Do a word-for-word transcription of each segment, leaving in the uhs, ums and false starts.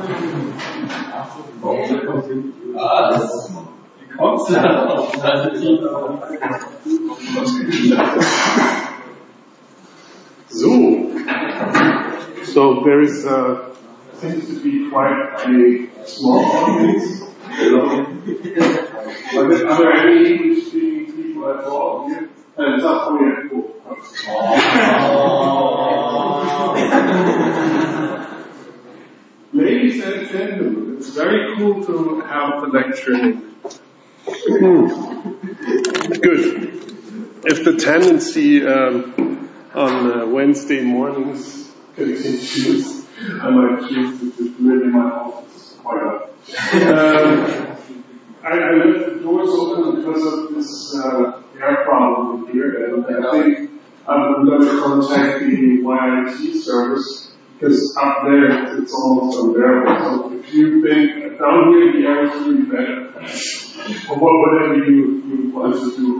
So, so there is uh, seems to be quite a small audience. Are there, are there any English-speaking people at all here? And that's oh yeah, cool. Ladies and gentlemen, it's very cool to have the lecture in. Good. If the tendency um, on uh, Wednesday mornings continues, I might choose to just live in my office quite often. Um, I, I left the doors open because of this uh, air problem here, and I think I'm going to contact the Y I T service, because up there it's almost unbearable. So if you think down here the air is really bad, or whatever you, you want to do,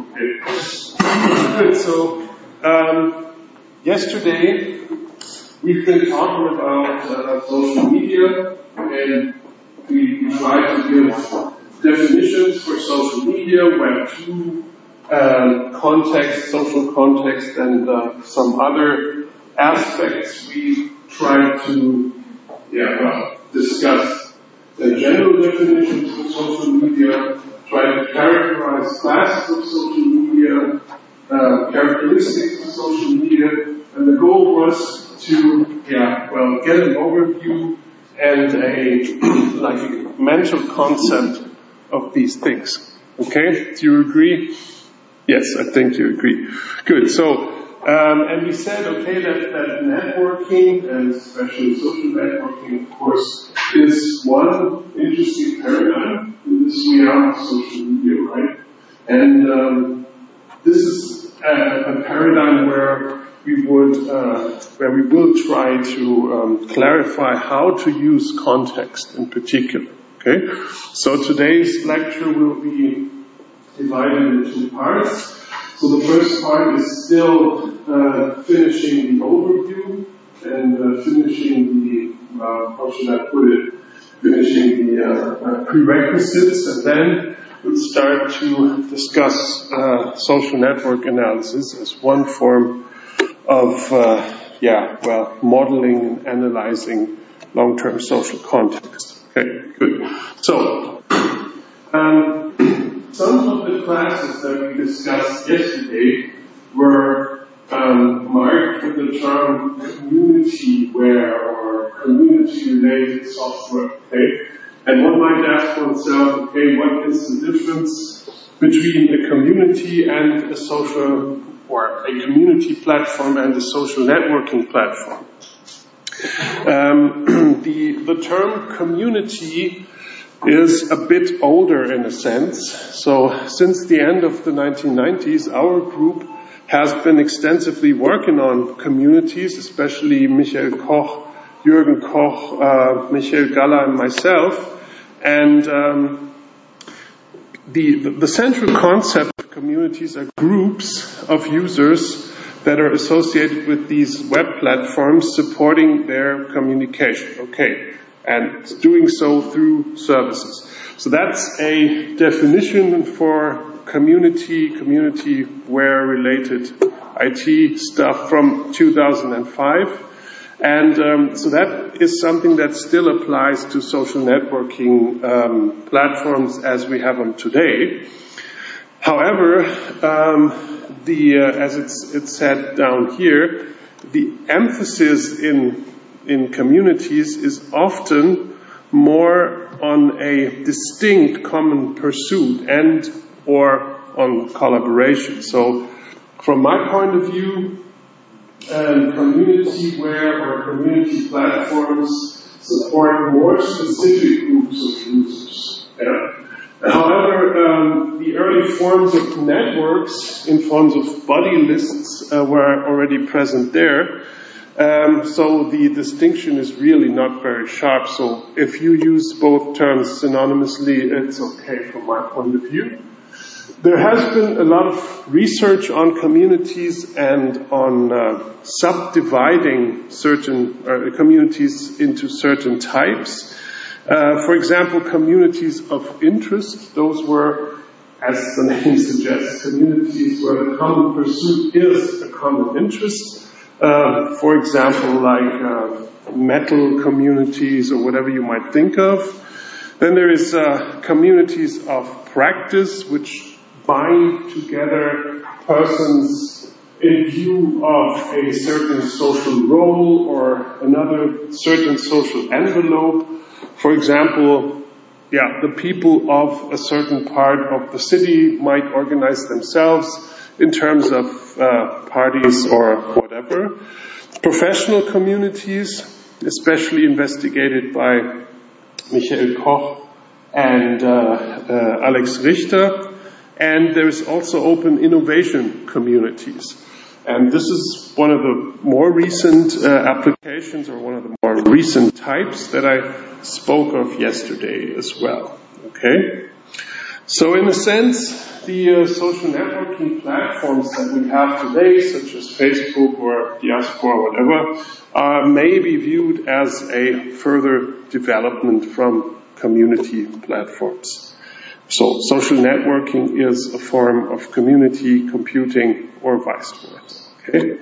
okay. Good. So um, yesterday we've been talking about uh, social media, and we tried to give definitions for social media, Web two, um, context, social context, and uh, some other aspects. We tried to, yeah, well, discuss the general definitions for social media, try to characterize classes of social media, uh, characteristics of social media, and the goal was to, yeah, well, get an overview and a like a mental concept of these things. Okay, do you agree? Yes, I think you agree. Good. So, um, and we said, okay, that, that networking, and especially social networking, of course, is one interesting paradigm in this realm of social media, right? And um, this is a, a paradigm where we would, uh, where we will try to um, clarify how to use context in particular. Okay, so today's lecture will be divided into two parts. So the first part is still uh, finishing the overview and uh, finishing the, uh, how should I put it, finishing the uh, uh, prerequisites, and then we'll start to discuss uh, social network analysis as one form of, uh, yeah, well, modeling and analyzing long-term social context. Okay, good. So, um, some of the classes that we discussed yesterday were um, marked with the term community-ware or community-related software. Okay, and one might ask oneself, okay, what is the difference between a community and a social, or a community platform and a social networking platform? Um, the, the term community is a bit older in a sense. So since the end of the nineteen nineties, our group has been extensively working on communities, especially Michael Koch, Jürgen Koch, uh, Michael Galler, and myself. And um, the, the, the central concept of communities are groups of users that are associated with these web platforms supporting their communication. Okay, and doing so through services. So that's a definition for community, community-ware related I T stuff from two thousand five. And um, so that is something that still applies to social networking um, platforms as we have them today. However, um, the uh, as it's it's said down here, the emphasis in in communities is often more on a distinct common pursuit and or on collaboration. So, from my point of view, um, community-ware or community platforms support more specific groups of users. Yeah? However, um, the early forms of networks in forms of buddy lists uh, were already present there. Um, so the distinction is really not very sharp. So if you use both terms synonymously, it's okay from my point of view. There has been a lot of research on communities and on uh, subdividing certain uh, communities into certain types. Uh, for example, communities of interest. Those were, as the name suggests, communities where the common pursuit is a common interest. Uh, for example, like uh, metal communities or whatever you might think of. Then there is uh, communities of practice, which bind together persons in view of a certain social role or another certain social envelope. For example, yeah, the people of a certain part of the city might organize themselves in terms of uh, parties or whatever. Professional communities, especially investigated by Michael Koch and uh, uh, Alex Richter. And there is also open innovation communities. And this is one of the more recent uh, applications or one of the more recent types that I spoke of yesterday as well. Okay? So in a sense, the uh, social networking platforms that we have today, such as Facebook or Diaspora or whatever, uh, may be viewed as a further development from community platforms. So social networking is a form of community computing or vice versa. Okay?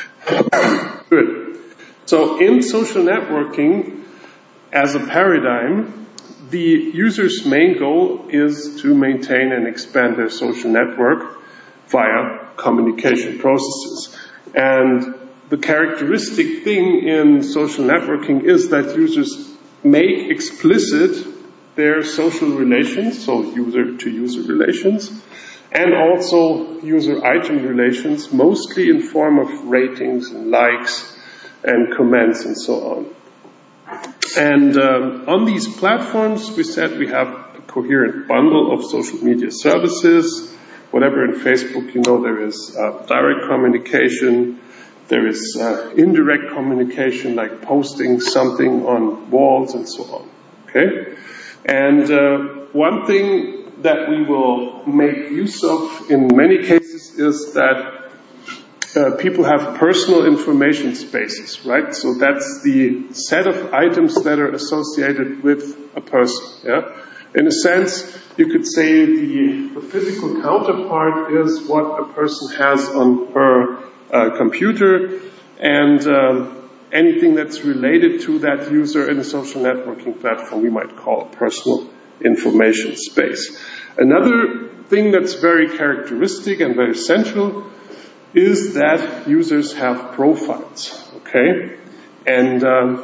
Good. So in social networking, as a paradigm, the user's main goal is to maintain and expand their social network via communication processes. And the characteristic thing in social networking is that users make explicit their social relations, so user-to-user relations, and also user-item relations, mostly in form of ratings and likes and comments and so on. And um, on these platforms, we said we have a coherent bundle of social media services. Whatever in Facebook, you know, there is uh, direct communication, there is uh, indirect communication, like posting something on walls and so on. Okay? And uh, one thing that we will make use of in many cases is that Uh, people have personal information spaces, right? So that's the set of items that are associated with a person, yeah? In a sense, you could say the, the physical counterpart is what a person has on her uh, computer, and um, anything that's related to that user in a social networking platform we might call a personal information space. Another thing that's very characteristic and very central is that users have profiles, okay? And um,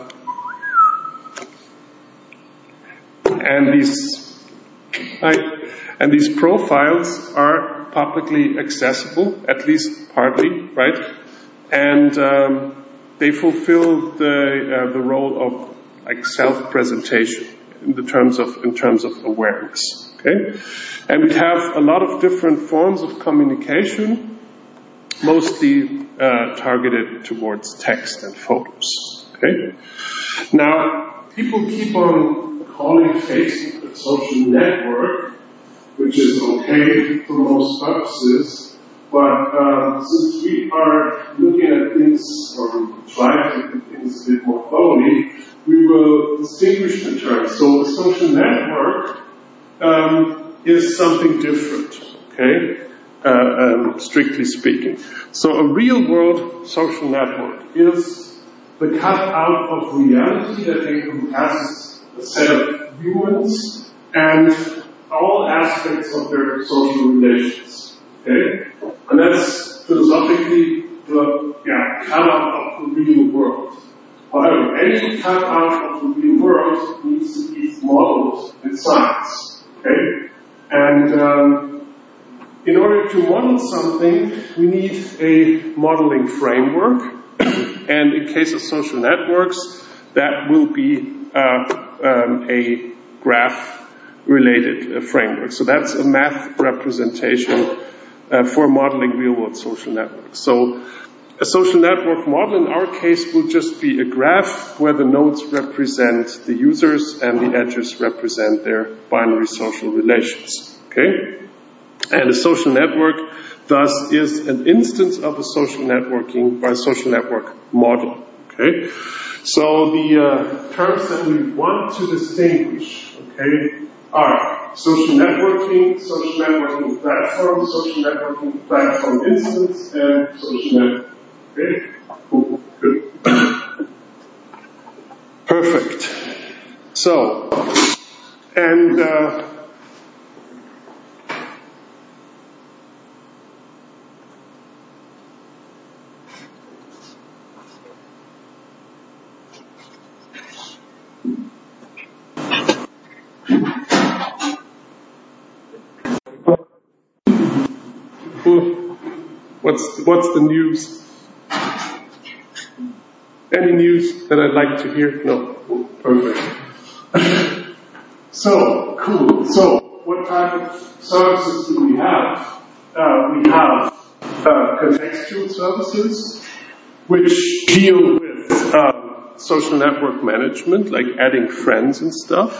and these right, and these profiles are publicly accessible, at least partly, right? And um, they fulfill the uh, the role of like self-presentation in the terms of in terms of awareness, okay? And we have a lot of different forms of communication, mostly uh, targeted towards text and photos. Okay. Now, people keep on calling Facebook a social network, which is okay for most purposes, but um, since we are looking at things, or trying to look at things a bit more thoroughly, we will distinguish the terms. So, a social network um, is something different. Okay. Uh, um, strictly speaking. So a real-world social network is the cutout of reality that encompasses a set of humans and all aspects of their social relations. Okay? And that's philosophically the yeah, cutout of the real world. However, any cutout of the real world needs to be modeled in science. Okay? And um, in order to model something, we need a modeling framework. And in case of social networks, that will be uh, um, a graph-related uh, framework. So that's a math representation uh, for modeling real-world social networks. So a social network model in our case will just be a graph where the nodes represent the users and the edges represent their binary social relations. Okay? And a social network, thus, is an instance of a social networking or a social network model. Okay? So the uh, terms that we want to distinguish, okay, are social networking, social networking platform, social networking platform instance, and social network. Okay, cool, good. Perfect. So, and uh, what's what's the news? Any news that I'd like to hear? No. Perfect. So, cool. So, what type of services do we have? Uh, we have uh, contextual services, which deal with uh, social network management, like adding friends and stuff.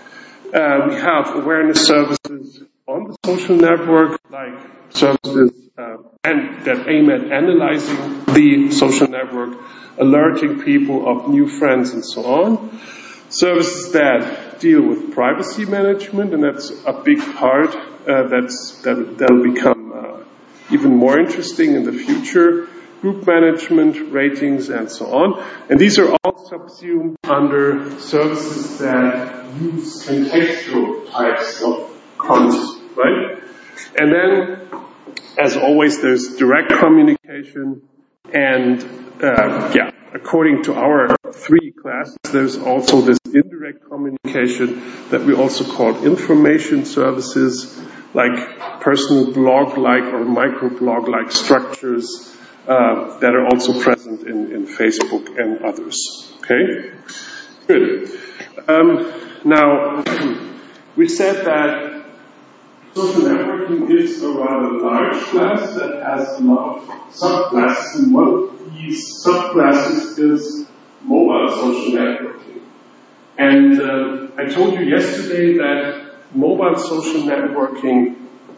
Uh, we have awareness services on the social network, like services uh, and that aim at analyzing the social network, alerting people of new friends and so on. Services that deal with privacy management, and that's a big part uh, that's, that, that'll become uh, even more interesting in the future. Group management, ratings, and so on. And these are all subsumed under services that use contextual types of content, right? And then, as always, there's direct communication, and uh, yeah, according to our three classes, there's also this indirect communication that we also call information services, like personal blog-like or microblog-like structures uh, that are also present in, in Facebook and others. Okay? Good. Um, now, we said that social networking is a rather large class that has a lot of subclasses, and one of these subclasses is mobile social networking. And uh, I told you yesterday that mobile social networking,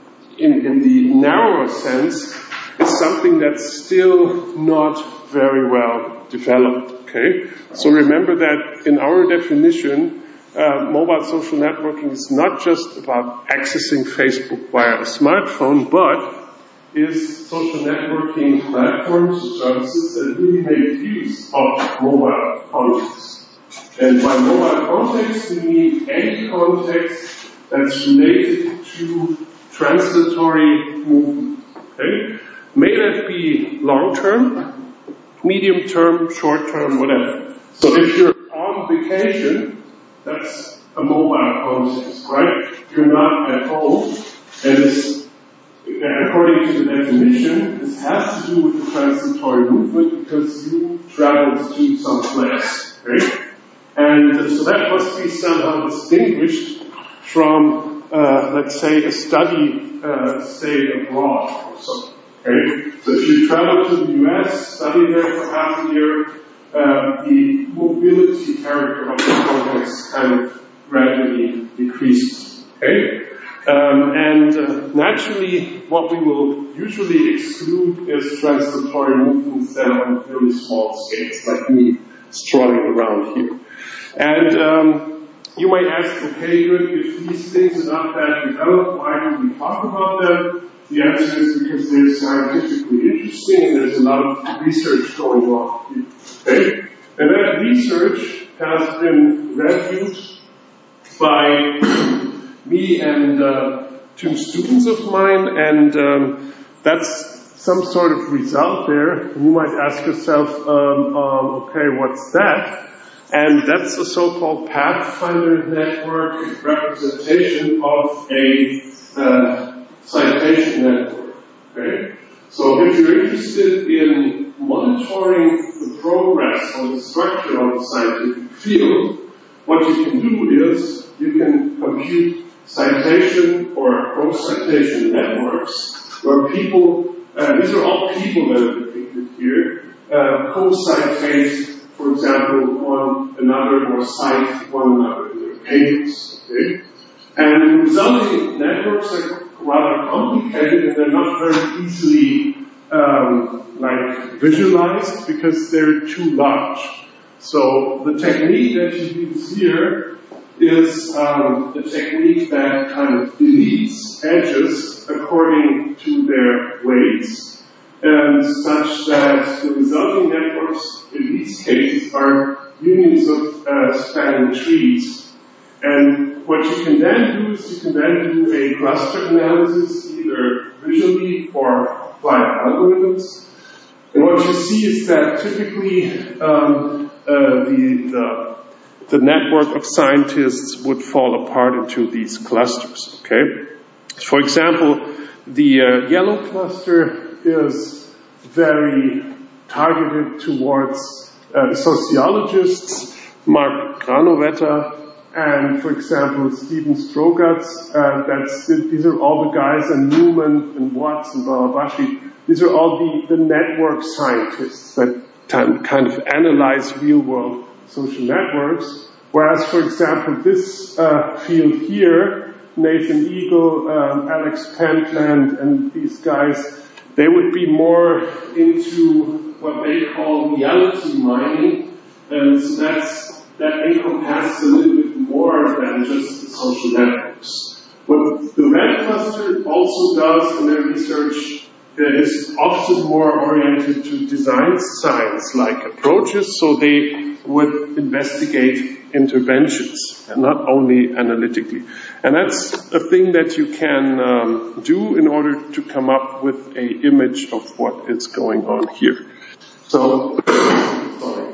in, in the narrower sense, is something that's still not very well developed. Okay, so remember that in our definition, uh, mobile social networking is not just about accessing Facebook via a smartphone, but is social networking platforms or services that really make use of mobile context. And by mobile context, we mean any context that's related to transitory movement. Okay? May that be long-term, medium-term, short-term, whatever. So if you're on vacation, that's a mobile context, right? You're not at home, and this, according to the definition, this has to do with the transitory movement because you traveled to some place, okay? And uh, so that must be somehow distinguished from, uh, let's say, a study, uh, say, abroad or something. Okay? So if you travel to the U S, study there for half a year, uh, the mobility character of the context kind of gradually decreases. Okay? Um, and uh, naturally, what we will usually exclude is transitory movements that are on really small scales, like me strolling around here. And um, you might ask, okay, good, if these things are not that developed, why do we talk about them? The answer is because they're scientifically interesting and there's a lot of research going on. Okay? And that research has been reviewed by me and uh, two students of mine, and um, that's some sort of result there. You might ask yourself, um, um, okay, what's that? And that's a so-called Pathfinder network representation of a uh, citation network. Okay? So if you're interested in monitoring the progress or the structure of the scientific field, what you can do is you can compute citation or cross-citation networks where people, uh, these are all people that are depicted here, uh, co-citate, for example, one another or cite one another in their papers. Okay? And the resulting networks are rather complicated and they're not very easily um, like visualized because they're too large. So the technique that you use here is um, the technique that kind of deletes edges according to their weights, and such that the resulting networks in these cases are unions of uh, spanning trees. And what you can then do is you can then do a cluster analysis, either visually or apply algorithms. And what you see is that typically um, uh, the, the the network of scientists would fall apart into these clusters. Okay. For example, the uh, yellow cluster is very targeted towards uh, sociologists, Mark Granovetter, and, for example, Stephen Strogatz. Uh, that's these are all the guys, and Newman and Watts and Balabashi. These are all the, the network scientists that kind of analyze real-world social networks. Whereas, for example, this uh, field here, Nathan Eagle, um, Alex Pentland, and these guys, they would be more into what they call reality mining. And so that's, that encompasses a little bit more than just the social networks. What the red cluster also does in their research is often more oriented to design science-like approaches, so they would investigate interventions, and not only analytically. And that's a thing that you can um, do in order to come up with an image of what is going on here. So, sorry.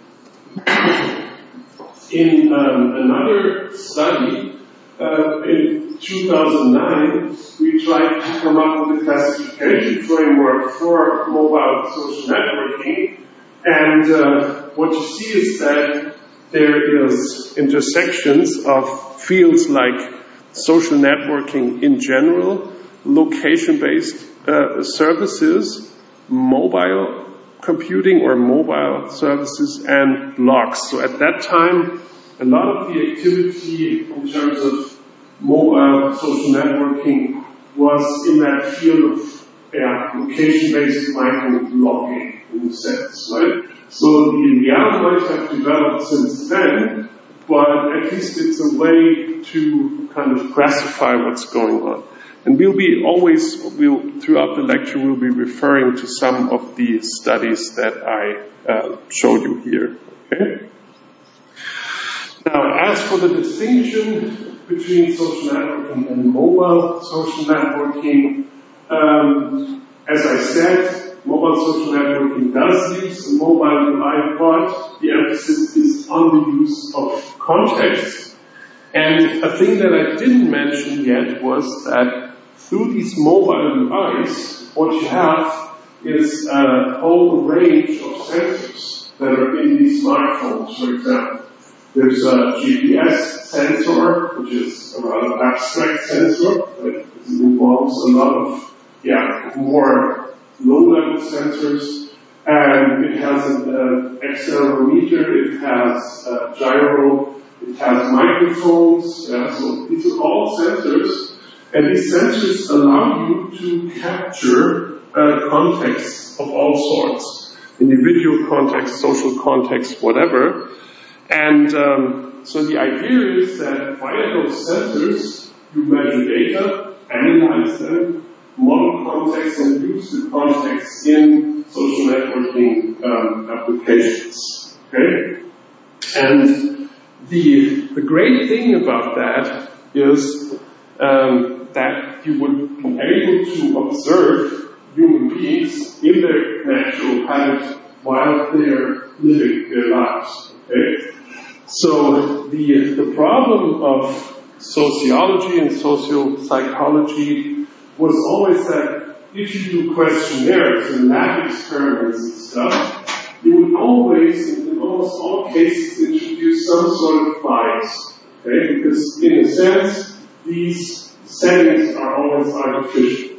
In um, another study, uh, in two thousand nine, we tried to come up with a classification framework for mobile social networking. And uh, what you see is that there is intersections of fields like social networking in general, location-based uh, services, mobile computing or mobile services, and blogs. So at that time, a lot of the activity in terms of mobile social networking was in that field of yeah, location-based micro-blogging in a sense, right? So the reality might have developed since then, but at least it's a way to kind of classify what's going on. And we'll be always, we'll, throughout the lecture, we'll be referring to some of the studies that I uh, showed you here. Okay? Now, as for the distinction between social networking and mobile social networking, um, as I said, mobile social networking does use a mobile U I, but the emphasis is on the use of context. And a thing that I didn't mention yet was that through these mobile U Is, what you have is a whole range of sensors that are in these smartphones, for example. There's a G P S sensor, which is a rather abstract sensor, but it involves a lot of, yeah, more low-level sensors. And it has an uh, accelerometer, it has a gyro, it has microphones. Yeah, so these are all sensors. And these sensors allow you to capture uh, contexts of all sorts. Individual context, social context, whatever. And um, so the idea is that via those sensors, you measure data, analyze them, model context, and use the context in social networking um, applications. Okay? And the, the great thing about that is um, that you would be able to observe human beings in their natural habitat while they're living their lives. Okay? So the, the problem of sociology and socio-psychology was always that if you do questionnaires and lab experiments and stuff, you would always, in almost all cases, introduce some sort of bias. Okay? Because in a sense, these settings are always artificial.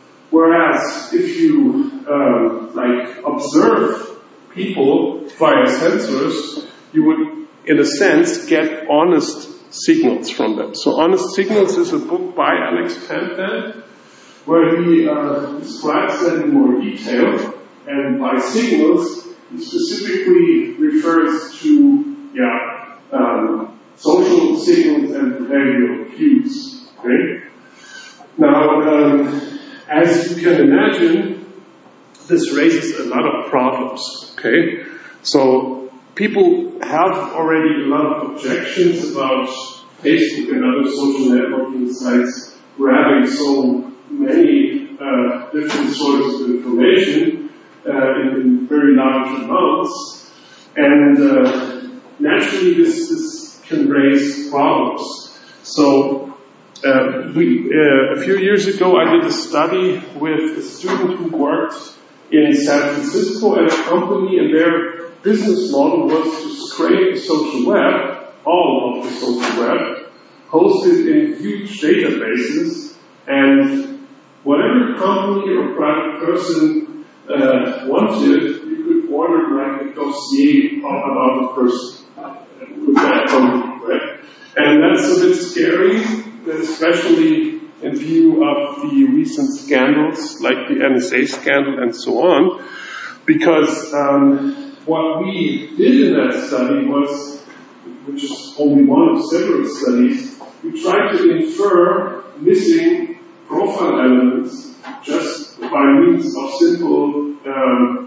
Whereas if you um, like observe people via sensors, you would, in a sense, get honest signals from them. So Honest Signals is a book by Alex Pentland, where he uh, describes that in more detail. And by signals, specifically refers to, yeah, um, social signals and behavioral cues. Okay? Now, um, as you can imagine, this raises a lot of problems. Okay? So people have already a lot of objections about Facebook and other social networking sites grabbing so many uh, different sources of information uh, in, in very large amounts, and uh, naturally this, this can raise problems. So uh, we, uh, a few years ago I did a study with a student who worked in San Francisco at a company, and their business model was to scrape the social web, all of the social web, host it in huge databases, and whatever company or private person uh, wanted, you could order like a dossier about the person with that company, right? And that's a bit scary, especially in view of the recent scandals like the N S A scandal and so on, because um, what we did in that study was, which is only one of several studies, we tried to infer missing profile elements just by means of simple um,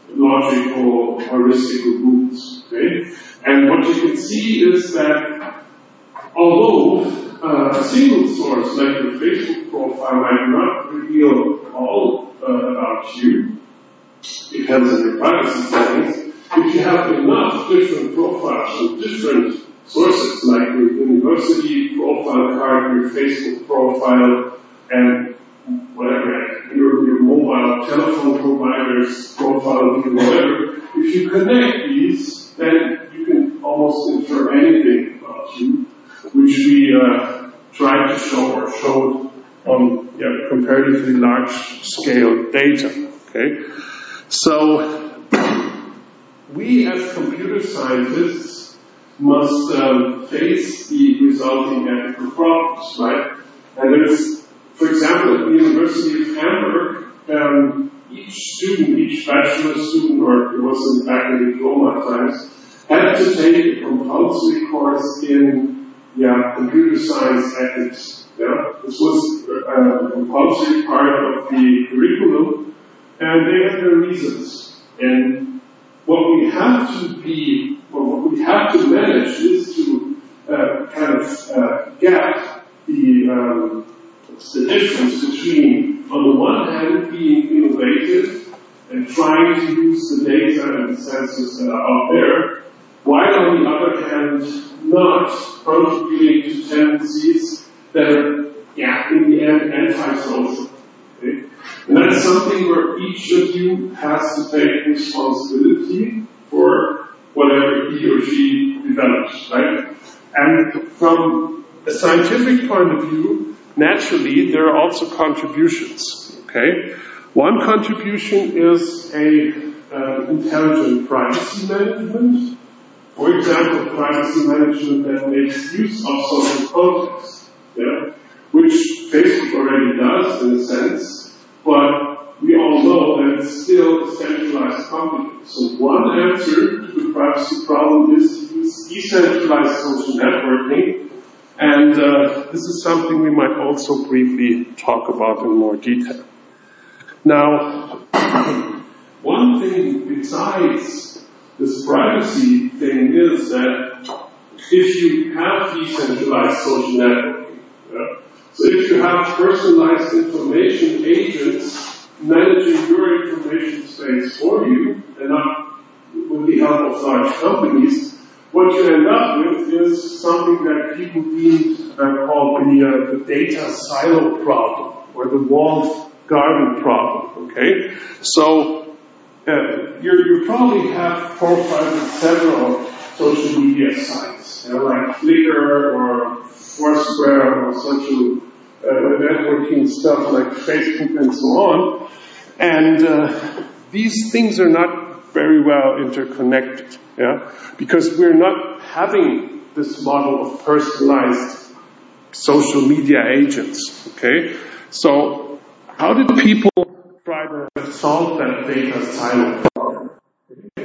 logical heuristical rules. Okay? And what you can see is that although uh, a single source like your Facebook profile might not reveal all uh, about you, depends on your privacy settings, if you have enough different profiles from different sources, like your university profile card, your Facebook profile, and whatever, your, your mobile telephone provider's profile, whatever, if you connect these, then you can almost infer anything about you, which we uh, tried to show or showed on yeah, comparatively large scale data. Okay, so we as computer scientists must um, face the resulting ethical problems, right? And there's, for example, at the University of Hamburg, um, each student, each bachelor student, or it was back in diploma times, had to take a compulsory course in yeah, computer science ethics. Yeah? This was uh, a compulsory part of the curriculum, and they had their reasons. And what we have to be, or what we have to manage is to uh, kind of uh, get the, um, the difference between, on the one hand, being innovative and trying to use the data and the sensors that are out there, while on the other hand, not contributing to tendencies that are, yeah, in the end, antisocial. Okay? And that's something where each of you has to take responsibility for whatever he or she develops, right? And from a scientific point of view, naturally, there are also contributions, okay? One contribution is a uh, intelligent privacy management. For example, privacy management that makes use of social context, yeah? Which Facebook already does in a sense, but we all know that it's still a centralized company. So one answer to the privacy problem is to use decentralized social networking, and uh, this is something we might also briefly talk about in more detail. Now, one thing besides this privacy thing is that if you have decentralized social networking, yeah, so if you have personalized information agents managing your information space for you, and not with the help of large companies, what you end up with is something that people deemed uh, called the, uh, the data silo problem, or the walled garden problem, okay? So, uh, you you probably have profiles in several social media sites, you know, like Flickr or Foursquare or social uh, networking stuff like Facebook and so on. And uh, these things are not very well interconnected, yeah, because we're not having this model of personalized social media agents, okay? So how did people try to solve that data silo problem?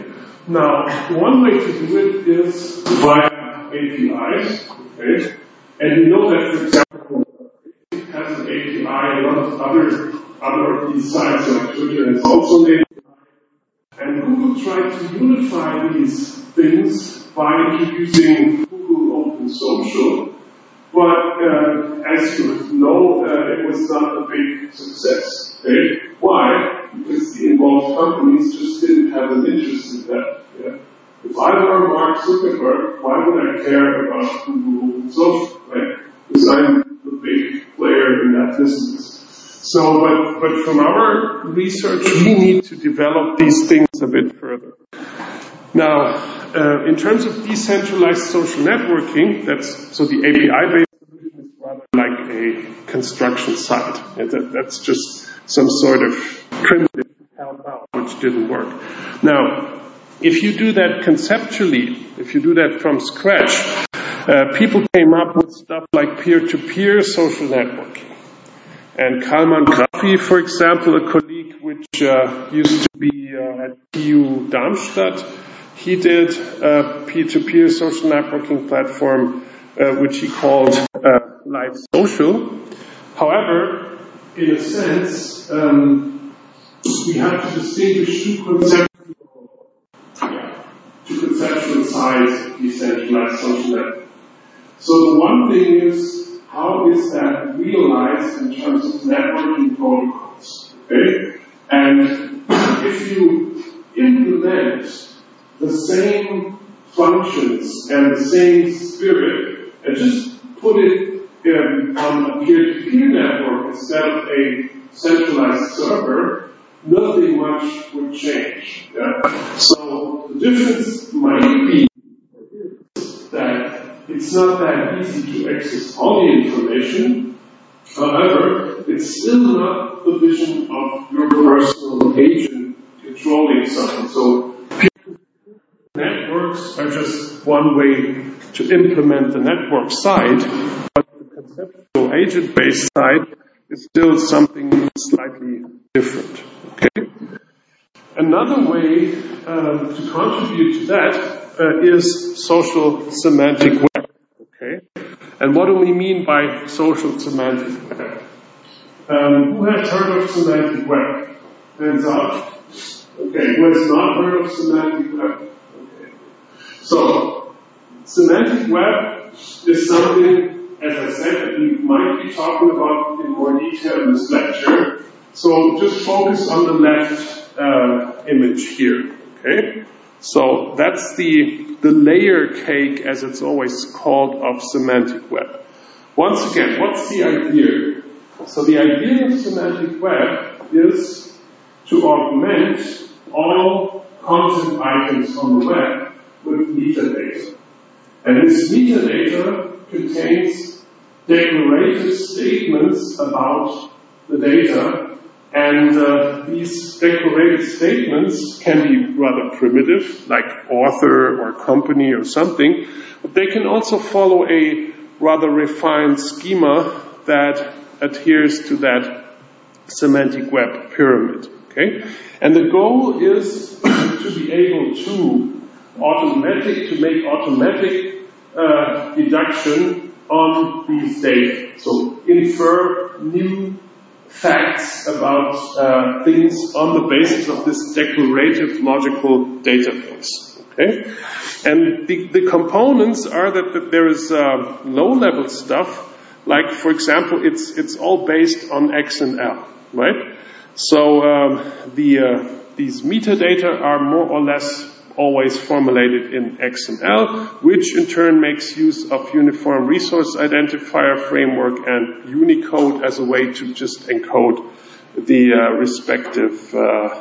Now, one way to do it is via A P Is, okay? And you know that, for example, Facebook has an A P I, a lot of other, other of these sites like Twitter has also an A P I. And Google tried to unify these things by introducing Google Open Social. But uh, as you know, uh, it was not a big success. Okay? Why? Because the involved companies just didn't have an interest in that. Yeah? If I were Mark Zuckerberg, why would I care about Google Open Social? Right? Because I'm the big player in that business. So, but, but from our research, we need to develop these things a bit further. Now, uh, in terms of decentralized social networking, that's so the A P I-based solution is rather like a construction site. Yeah, that, that's just some sort of primitive help out, which didn't work. Now, if you do that conceptually, if you do that from scratch, uh, people came up with stuff like peer-to-peer social networking. And Kalman Graffi, for example, a colleague which uh, used to be uh, at T U Darmstadt, he did a peer-to-peer social networking platform uh, which he called uh, Live Social. However, in a sense, um, we have to distinguish two conceptual, yeah, two conceptual sides of decentralized social network. So the one thing is, how is that realized in terms of networking protocols? Okay? And if you implement the same functions and the same spirit and just put it in, on a peer-to-peer network instead of a centralized server, nothing much would change. Yeah? So the difference might be that it's not that easy to access all the information. However, it's still not the vision of your personal agent controlling something. So networks are just one way to implement the network side, but the conceptual agent-based side is still something slightly different. Okay? Another way uh, to contribute to that uh, is social semantic web. Okay? And what do we mean by social semantic web? Um, who has heard of semantic web? Hands up. Okay, who has not heard of semantic web? Okay. So, semantic web is something, as I said, that we might be talking about in more detail in this lecture. So, just focus on the left uh, image here. Okay? So, that's the, the layer cake, as it's always called, of semantic web. Once again, what's the idea? So the idea of semantic web is to augment all content items on the web with metadata. And this metadata contains declarative statements about the data, and uh, these declarative statements can be rather primitive, like author or company or something, but they can also follow a rather refined schema that adheres to that semantic web pyramid. Okay? And the goal is to be able to automatic, to make automatic uh, deduction on these data. So infer new facts about uh, things on the basis of this declarative logical database. Okay? And the, the components are that, that there is uh, low-level stuff, like, for example, it's it's all based on X M L, right? So um, the uh, these metadata are more or less always formulated in X M L, which in turn makes use of Uniform Resource Identifier Framework and Unicode as a way to just encode the uh, respective uh,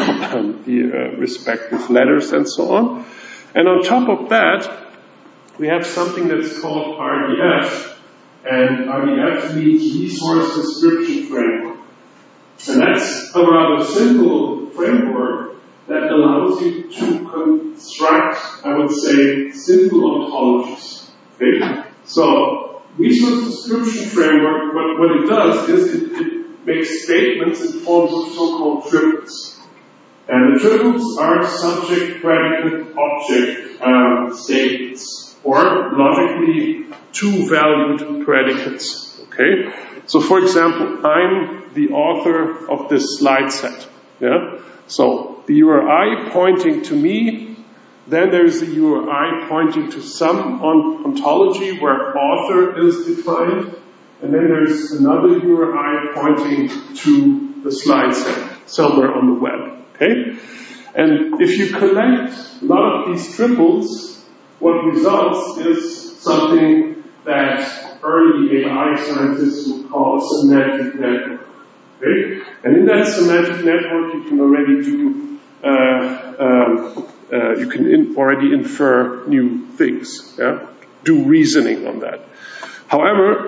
the uh, respective letters and so on. And on top of that, we have something that's called R D F. And R D F means Resource Description Framework. And that's a rather simple framework that allows you to construct, I would say, simple ontologies. Okay? So, Resource Description Framework, what, what it does is it, it makes statements in forms of so-called triplets. And the triples are subject, predicate, object um, statements, or logically two-valued predicates. Okay. So, for example, I'm the author of this slide set. Yeah. So the U R I pointing to me. Then there is a U R I pointing to some on ontology where author is defined. And then there's another U R I pointing to the slide set somewhere on the web. Okay? And if you collect a lot of these triples, what results is something that early A I scientists would call a semantic network. Okay? And in that semantic network, you can already do, uh, um, uh, you can in already infer new things. Yeah? Do reasoning on that. However,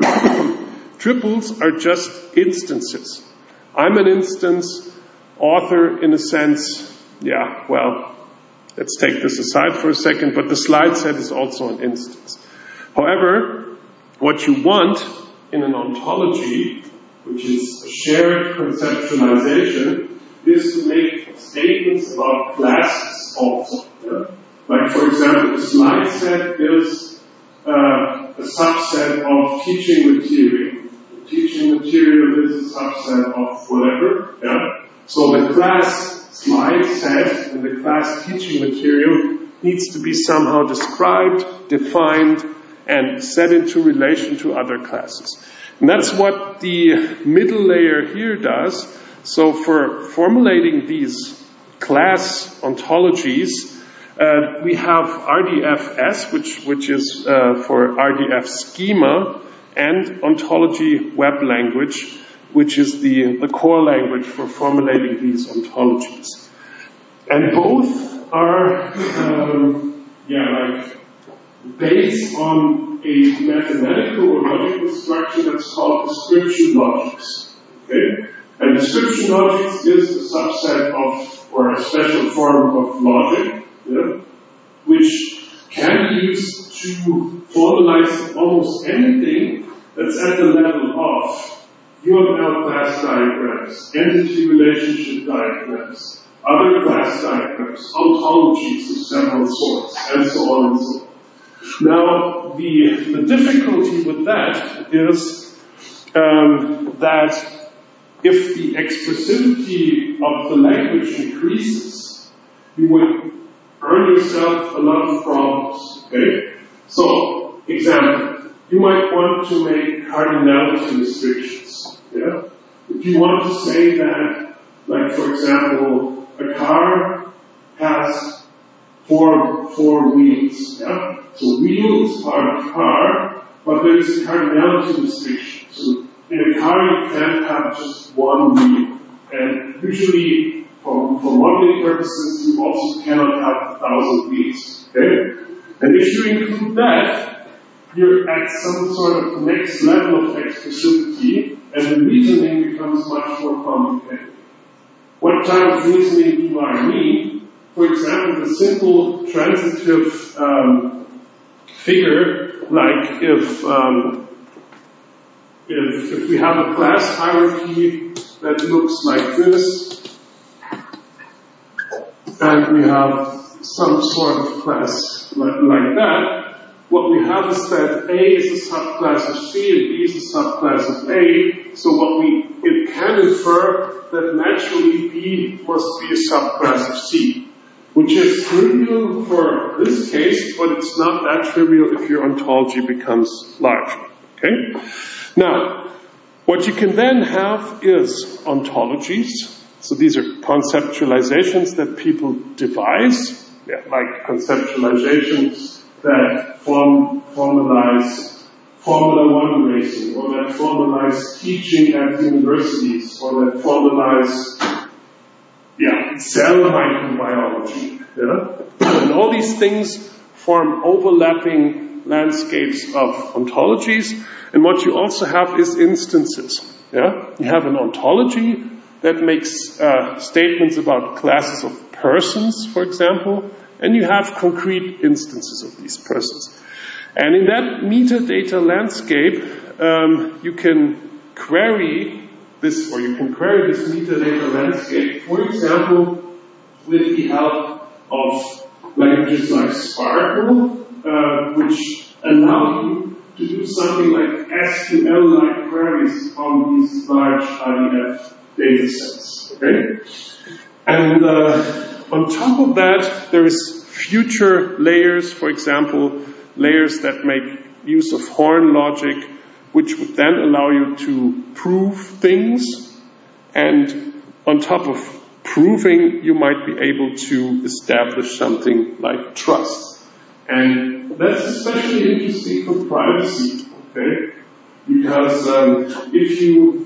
triples are just instances. I'm an instance, author in a sense, yeah, well, let's take this aside for a second, but the slide set is also an instance. However, what you want in an ontology, which is a shared conceptualization, is to make statements about classes also. Yeah? Like, for example, the slide set is uh, a subset of teaching material. The teaching material is a subset of whatever. Yeah? So the class slide set and the class teaching material needs to be somehow described, defined, and set into relation to other classes. And that's what the middle layer here does. So for formulating these class ontologies, uh, we have R D F S, which, which is uh, for R D F schema, and ontology web language, which is the, the core language for formulating these ontologies. And both are, um, yeah, like, based on a mathematical or logical structure that's called description logics. Okay? And description logics is a subset of, or a special form of logic, yeah, which can be used to formalize almost anything that's at the level of U M L class diagrams, entity relationship diagrams, other class diagrams, ontologies of several sorts, and so on and so on. Now, the, the difficulty with that is um, that if the expressivity of the language increases, you would earn yourself a lot of problems. Okay? So, example, you might want to make cardinality restrictions. Yeah? If you want to say that, like for example, a car has four four wheels. Yeah? So wheel is part of car, but there is a cardinality restriction. So in a car you can't have just one wheel. And usually for, for modeling purposes you also cannot have a thousand wheels. Okay? And if you include that, you're at some sort of next level of expressivity, and the reasoning becomes much more complicated. What type of reasoning do I mean? For example, the simple transitive um, figure, like if, um, if if we have a class hierarchy that looks like this, and we have some sort of class like, like that, what we have is that A is a subclass of C and B is a subclass of A. So what we it can infer that naturally B must be a subclass of C, which is trivial for this case, but it's not that trivial if your ontology becomes larger. Okay? Now, what you can then have is ontologies. So these are conceptualizations that people devise, yeah, like conceptualizations that form, formalize Formula One racing, or that formalize teaching at universities, or that formalize, yeah, cell microbiology. Yeah? And all these things form overlapping landscapes of ontologies. And what you also have is instances. Yeah? You have an ontology that makes uh, statements about classes of persons, for example, and you have concrete instances of these persons. And in that metadata landscape, um, you can query this, or you can query this metadata landscape, for example, with the help of languages like Sparkle, uh, which allow you to do something like S Q L-like queries on these large I D F data sets. Okay? And uh, on top of that, there is future layers, for example, layers that make use of Horn logic, which would then allow you to prove things. And on top of proving, you might be able to establish something like trust. And that's especially interesting for privacy, okay? Because um, if you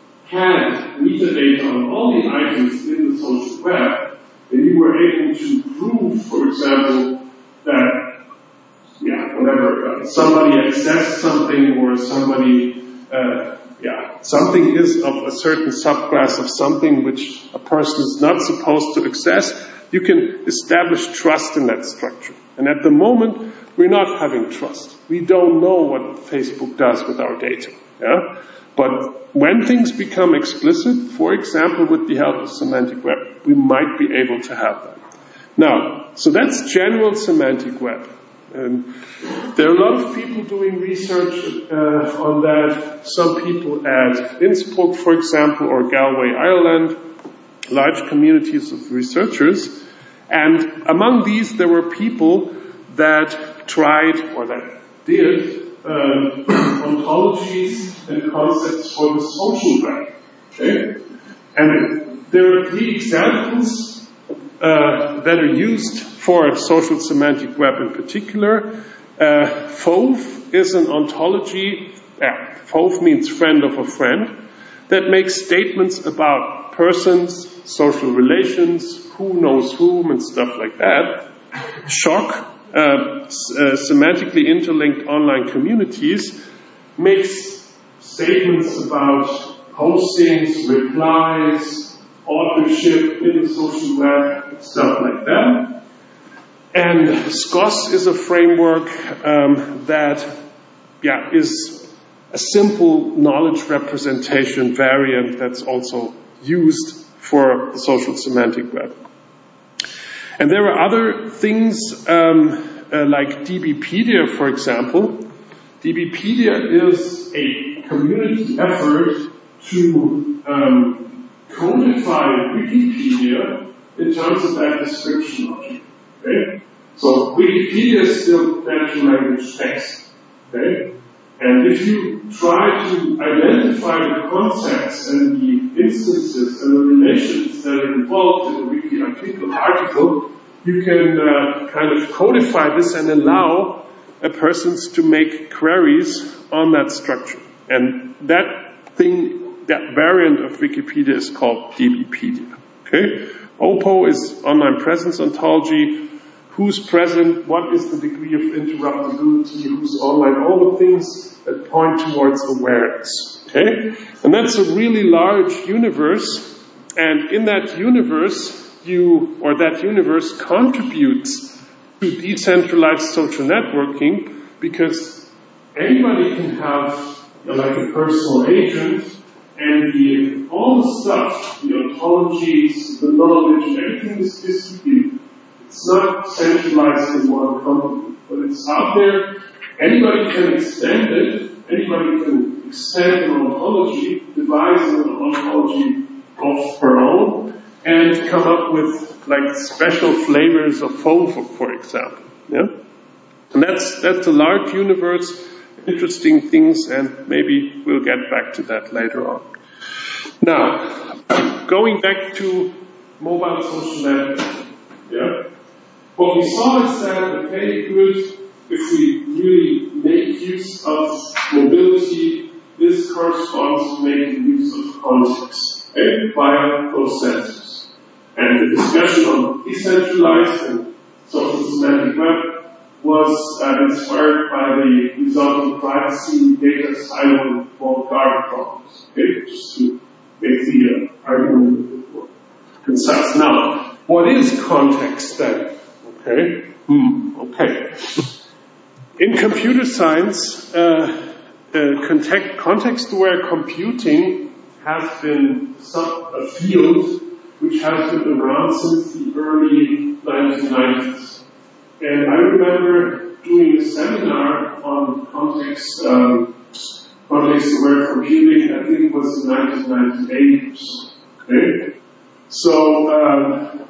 had metadata on all the items in the social web, then you were able to prove, for example, that, yeah, whatever, uh, somebody accessed something or somebody, uh, yeah, something is of a certain subclass of something which a person is not supposed to access, you can establish trust in that structure. And at the moment, we're not having trust. We don't know what Facebook does with our data. Yeah? But when things become explicit, for example, with the help of semantic web, we might be able to have that. Now, so that's general semantic web. And there are a lot of people doing research uh, on that. Some people at Innsbruck, for example, or Galway, Ireland, large communities of researchers. And among these, there were people that tried, or that did, uh, ontologies and concepts for the social web. Okay? And there are three examples uh, that are used for social semantic web in particular. Uh, F O F is an ontology, yeah, F O F means friend of a friend, that makes statements about persons, social relations, who knows whom, and stuff like that. Shock, uh, uh, semantically interlinked online communities, makes statements about postings, replies, authorship in the social web, stuff like that. And S C O S is a framework um, that, yeah, is a simple knowledge representation variant that's also used for the social semantic web. And there are other things um, uh, like DBpedia, for example. DBpedia is a community effort to um, codify Wikipedia in terms of that description logic. Okay? So Wikipedia is still natural language text. Okay? And if you try to identify the concepts and the instances and the relations that are involved in the wiki article, article you can uh, kind of codify this and allow uh, persons to make queries on that structure. And that thing, that variant of Wikipedia is called DBpedia. Okay? O P O is online presence ontology. Who's present, what is the degree of interruptibility, who's online, all the things that point towards awareness. Okay? And that's a really large universe, and in that universe, you, or that universe contributes to decentralized social networking, because anybody can have, you know, like a personal agent, and the, all the stuff, the ontologies, the knowledge, everything is distributed. It's not centralized in one company, but it's out there. Anybody can extend it. Anybody can extend an ontology, devise an ontology of her own, and come up with like special flavors of F O F, for example. Yeah, and that's that's a large universe, interesting things, and maybe we'll get back to that later on. Now, going back to mobile social networking. Yeah. What we saw is that, okay, good, if we really make use of mobility, this corresponds to making use of context, okay, via those sensors. And the discussion on decentralized and social semantic web was uh, inspired by the resulting privacy data silo and walled garden problems, okay, just to make the uh, argument a bit more concise. Now, what is context then? Okay. Hmm. Okay. In computer science, uh, uh, context, context-aware computing has been sub a field which has been around since the early nineteen nineties. And I remember doing a seminar on context, um, context-aware computing, I think it was in nineteen ninety-eight. Okay? So, um,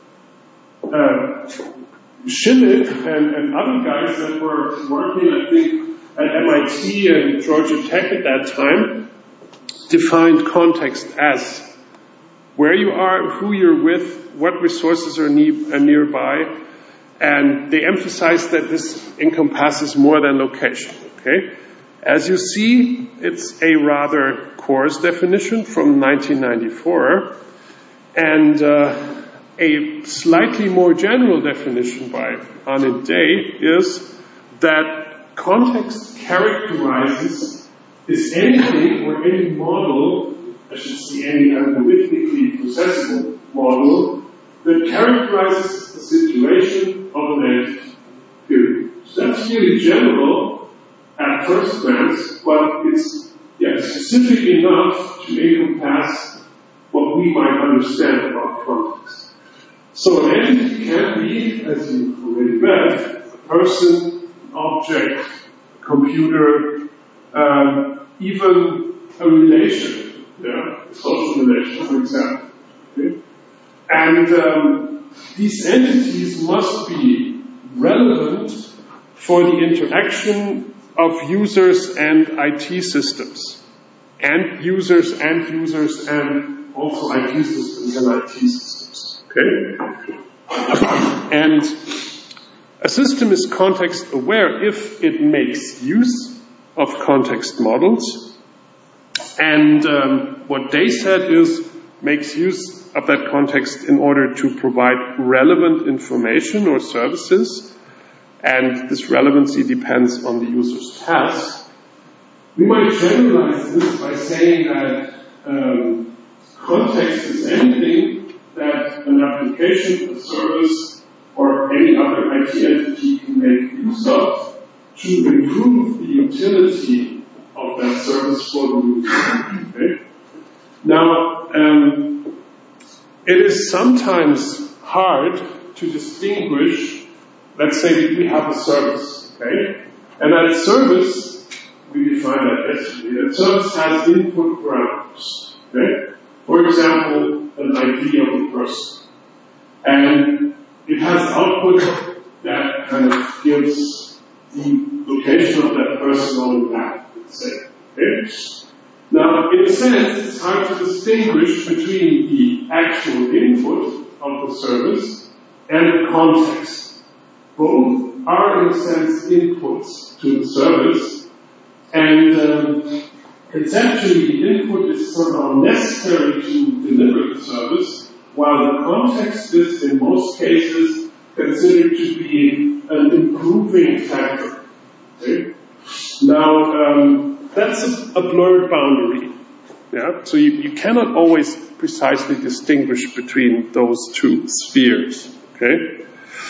uh, Schillig and, and other guys that were working, I think, at M I T and Georgia Tech at that time, defined context as where you are, who you're with, what resources are, ne- are nearby, and they emphasize that this encompasses more than location. Okay? As you see, it's a rather coarse definition from nineteen ninety-four, and uh, a slightly more general definition by Anand Day is that context characterizes is anything or any model, I should say any algorithmically processable model, that characterizes the situation of an entity, period. So that's really general at first glance, but it's yeah, specific enough to encompass what we might understand about context. So an entity can be, as you already read, a person, an object, a computer, um, even a relation, yeah, a social relation, for example. Okay? And um, these entities must be relevant for the interaction of users and I T systems, and users and users and also I T systems and I T systems. Okay? And a system is context aware if it makes use of context models. And um, what they said is makes use of that context in order to provide relevant information or services. And this relevancy depends on the user's task. We might generalize this by saying that um, context is anything that an application, a service, or any other I T entity can make use of to improve the utility of that service for the user. Okay? Now, um, it is sometimes hard to distinguish, let's say that we have a service, okay? And that service, we defined that yesterday, that service has input parameters, okay? For example, an I D of a person. And it has output that kind of gives the location of that person on the map, let's say. Okay? Now, in a sense, it's hard to distinguish between the actual input of the service and the context. Both are, in a sense, inputs to the service, and um, conceptually, the input is somehow necessary to deliver the service, while the context is, in most cases, considered to be an improving factor. Okay? Now, um, that's a, a blurred boundary. Yeah? So you, you cannot always precisely distinguish between those two spheres. Okay?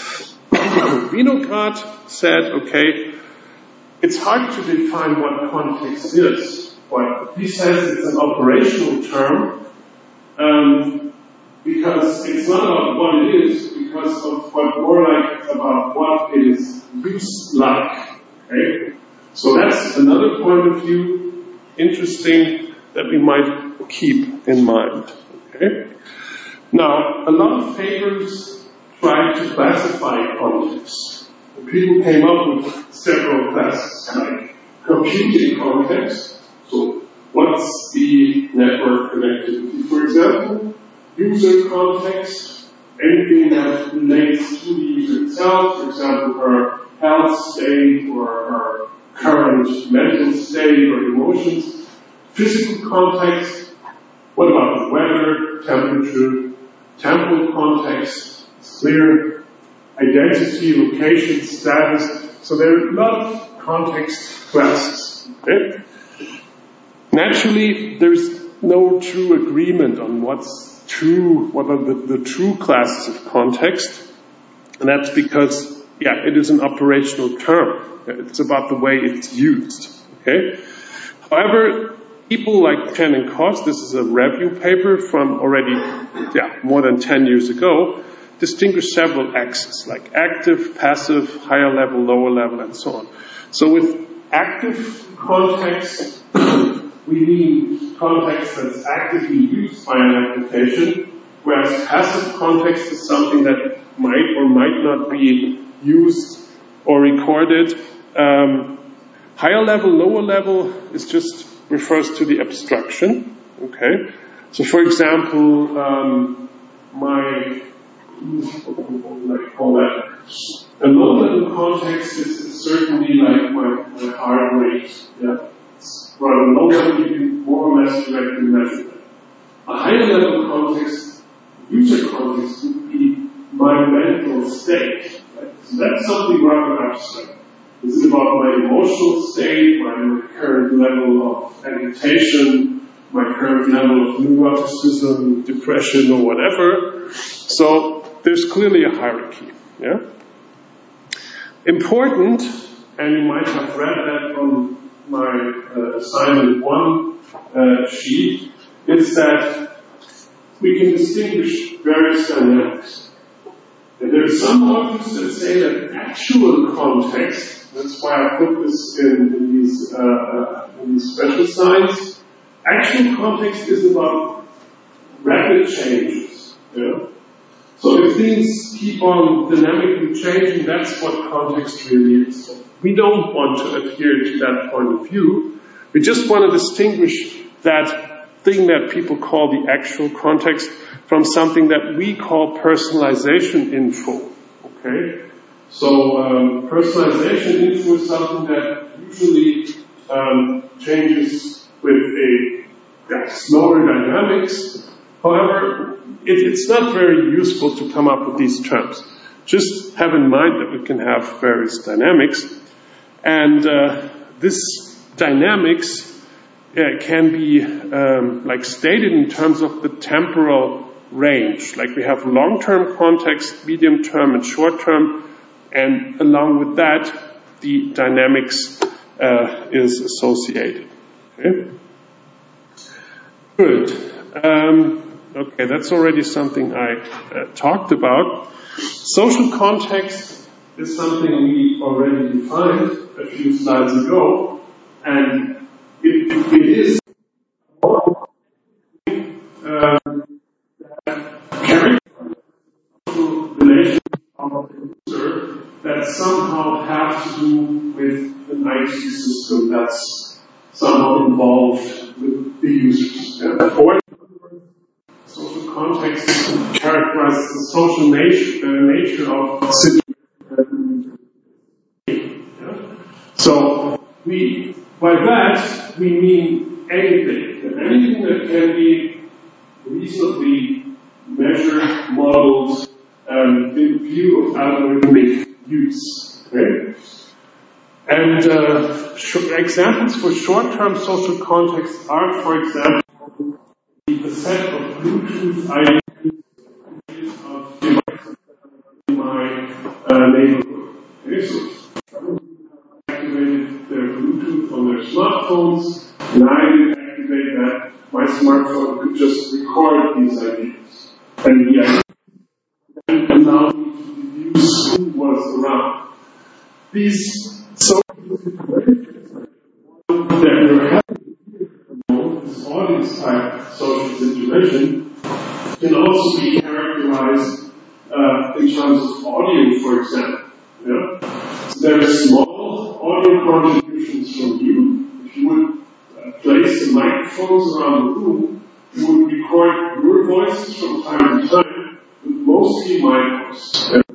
Vinograd said, okay, it's hard to define what context is. But he says it's an operational term um, because it's not about what it is, because of what more like about what it is used like. Okay? So that's another point of view, interesting, that we might keep in mind. Okay? Now, a lot of papers try to classify context. People came up with several classes, like computing context. So, what's the network connectivity? For example, user context, anything that relates to the user itself, for example, her health state or her current mental state or emotions. Physical context, what about the weather, temperature, temporal context, it's clear, identity, location, status. So there are a lot of context classes. Okay? Naturally, there's no true agreement on what's true, what are the, the true classes of context. And that's because, yeah, it is an operational term. It's about the way it's used. Okay? However, people like Chen and Koss, this is a review paper from already yeah, more than ten years ago, distinguish several axes, like active, passive, higher level, lower level, and so on. So with active context, we mean context that's actively used by an application, whereas passive context is something that might or might not be used or recorded. Um, higher level, lower level is just refers to the abstraction. Okay, so for example, um, my what I call that a low level context is, is certainly like my, my heart rate. Yeah, it's rather low level, you can more or less directly measure that. A higher level context, user context, would be my mental state. Right? So that's something rather abstract. This is about my emotional state, my, my current level of agitation, my current level of neuroticism, depression, or whatever. So there's clearly a hierarchy. Yeah? Important, and you might have read that on my uh, assignment one uh, sheet, is that we can distinguish various dynamics. And there are some authors that say that actual context, that's why I put this in, in, these, uh, in these special signs, actual context is about rapid changes. You know? So if things keep on dynamically changing, that's what context really is. So we don't want to adhere to that point of view. We just want to distinguish that thing that people call the actual context from something that we call personalization info. Okay? So um, personalization info is something that usually um, changes with a yeah, slower dynamics. However, it, it's not very useful to come up with these terms. Just have in mind that we can have various dynamics, and uh, this dynamics uh, can be um, like stated in terms of the temporal range. Like we have long-term context, medium-term, and short-term, and along with that, the dynamics uh, is associated. Okay? Good. Um, okay, that's already something I uh, talked about. Social context is something we already defined a few slides ago, and it, it is um, that relations of the user that somehow have to do with an I T system that's somehow involved with the users. Yeah? Or social context characterizes the social nature, uh, nature of the situation. Yeah? So we, by that, we mean anything, and anything that can be reasonably measured, modeled, um, in view of algorithmic use. Okay? And uh, examples for short-term social context are, for example, the set of Bluetooth I Ds of devices in my uh, neighborhood. Okay, so someone activated their Bluetooth on their smartphones, and I didn't activate that. My smartphone could just record these I Ds. And the idea and allow me to deduce who was around. These social situations that we're having, this audience type social situation, can also be characterized uh, in terms of audio, for example. Yeah? So there are small audio contributions from you. If you would uh, place the microphones around the room, you would record your voices from time to time, but mostly my voice. Yeah?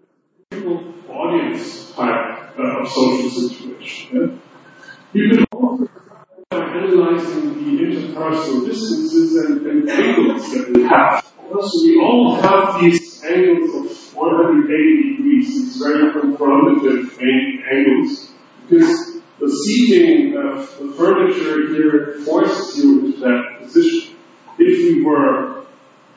Audience type uh, of social situation. Yeah? You can also start analyzing the interpersonal distances and, and angles that we have. So we all have these angles of one hundred eighty degrees, these very confrontative angles, because the seating of the furniture here forces you into that position. If we were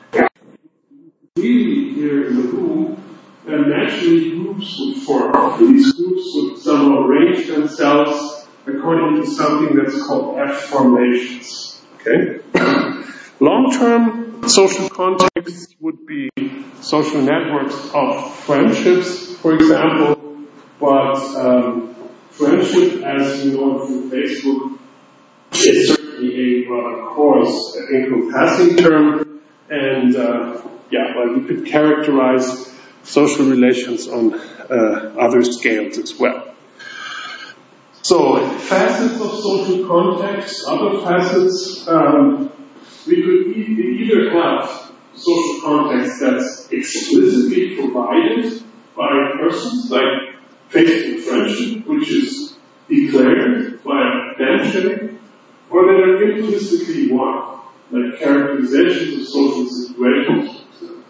really here in the room, then naturally groups would form. These groups would somehow arrange themselves according to something that's called F formations. Okay? Long-term social contexts would be social networks of friendships, for example, but um, friendship, as you know from Facebook, is certainly a rather coarse, encompassing term, and uh, yeah, well, you could characterize social relations on uh, other scales as well. So, facets of social context, other facets, um, we could e- either have social context that's explicitly provided by persons, like Facebook friendship, which is declared by handshake, or that are implicitly won, like characterizations of social situations.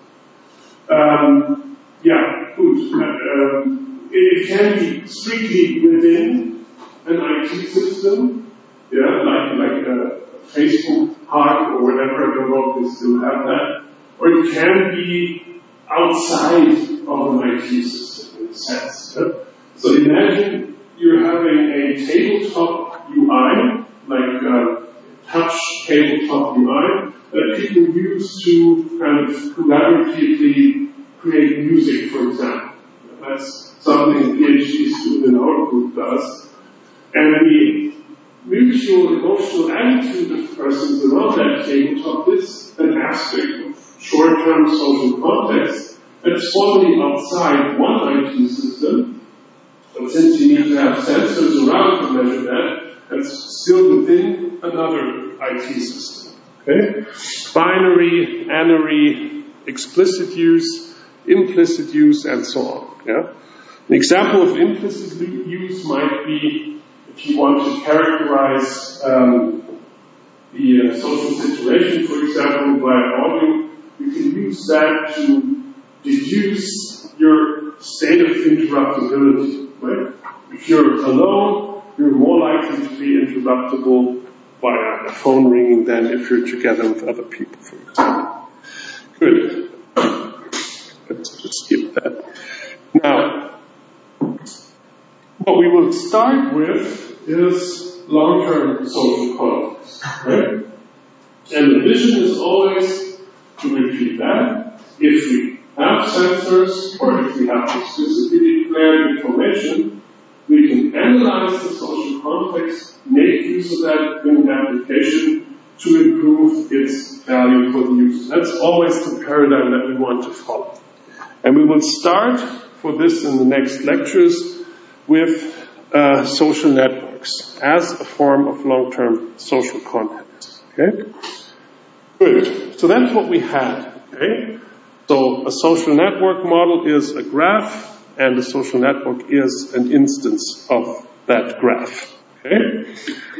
Um, yeah, good. Um, it can be strictly within an I T system, yeah, like like a Facebook Heart or whatever. I don't know if they still have that. Or it can be outside of an I T system in a sense. Yeah? So imagine you're having a tabletop U I, like a touch tabletop U I, that people use to kind of collaboratively create music, for example. That's something a PhD student in our group does. And the mutual emotional attitude of persons around that tabletop is an aspect of short-term social context that's formally outside one I T system, but since you need to have sensors around to measure that, that's still within another I T system. Okay? Binary, anary, explicit use, implicit use, and so on. Yeah? An example of implicit use might be if you want to characterize um, the uh, social situation, for example, by audio, you can use that to deduce your state of interruptibility. Right? If you're alone, you're more likely to be interruptible by a phone ringing than if you're together with other people, for example. Good. Let's just skip that. Now, what we will start with is long-term social context, right? And the vision is always to repeat that. If we have sensors, or if we have explicitly declared information, we can analyze the social context, make use of that in an application to improve its value for the user. That's always the paradigm that we want to follow. And we will start for this in the next lectures with uh, social networks as a form of long-term social context. Okay? Good. So that's what we had. Okay? So a social network model is a graph, and a social network is an instance of that graph. Okay?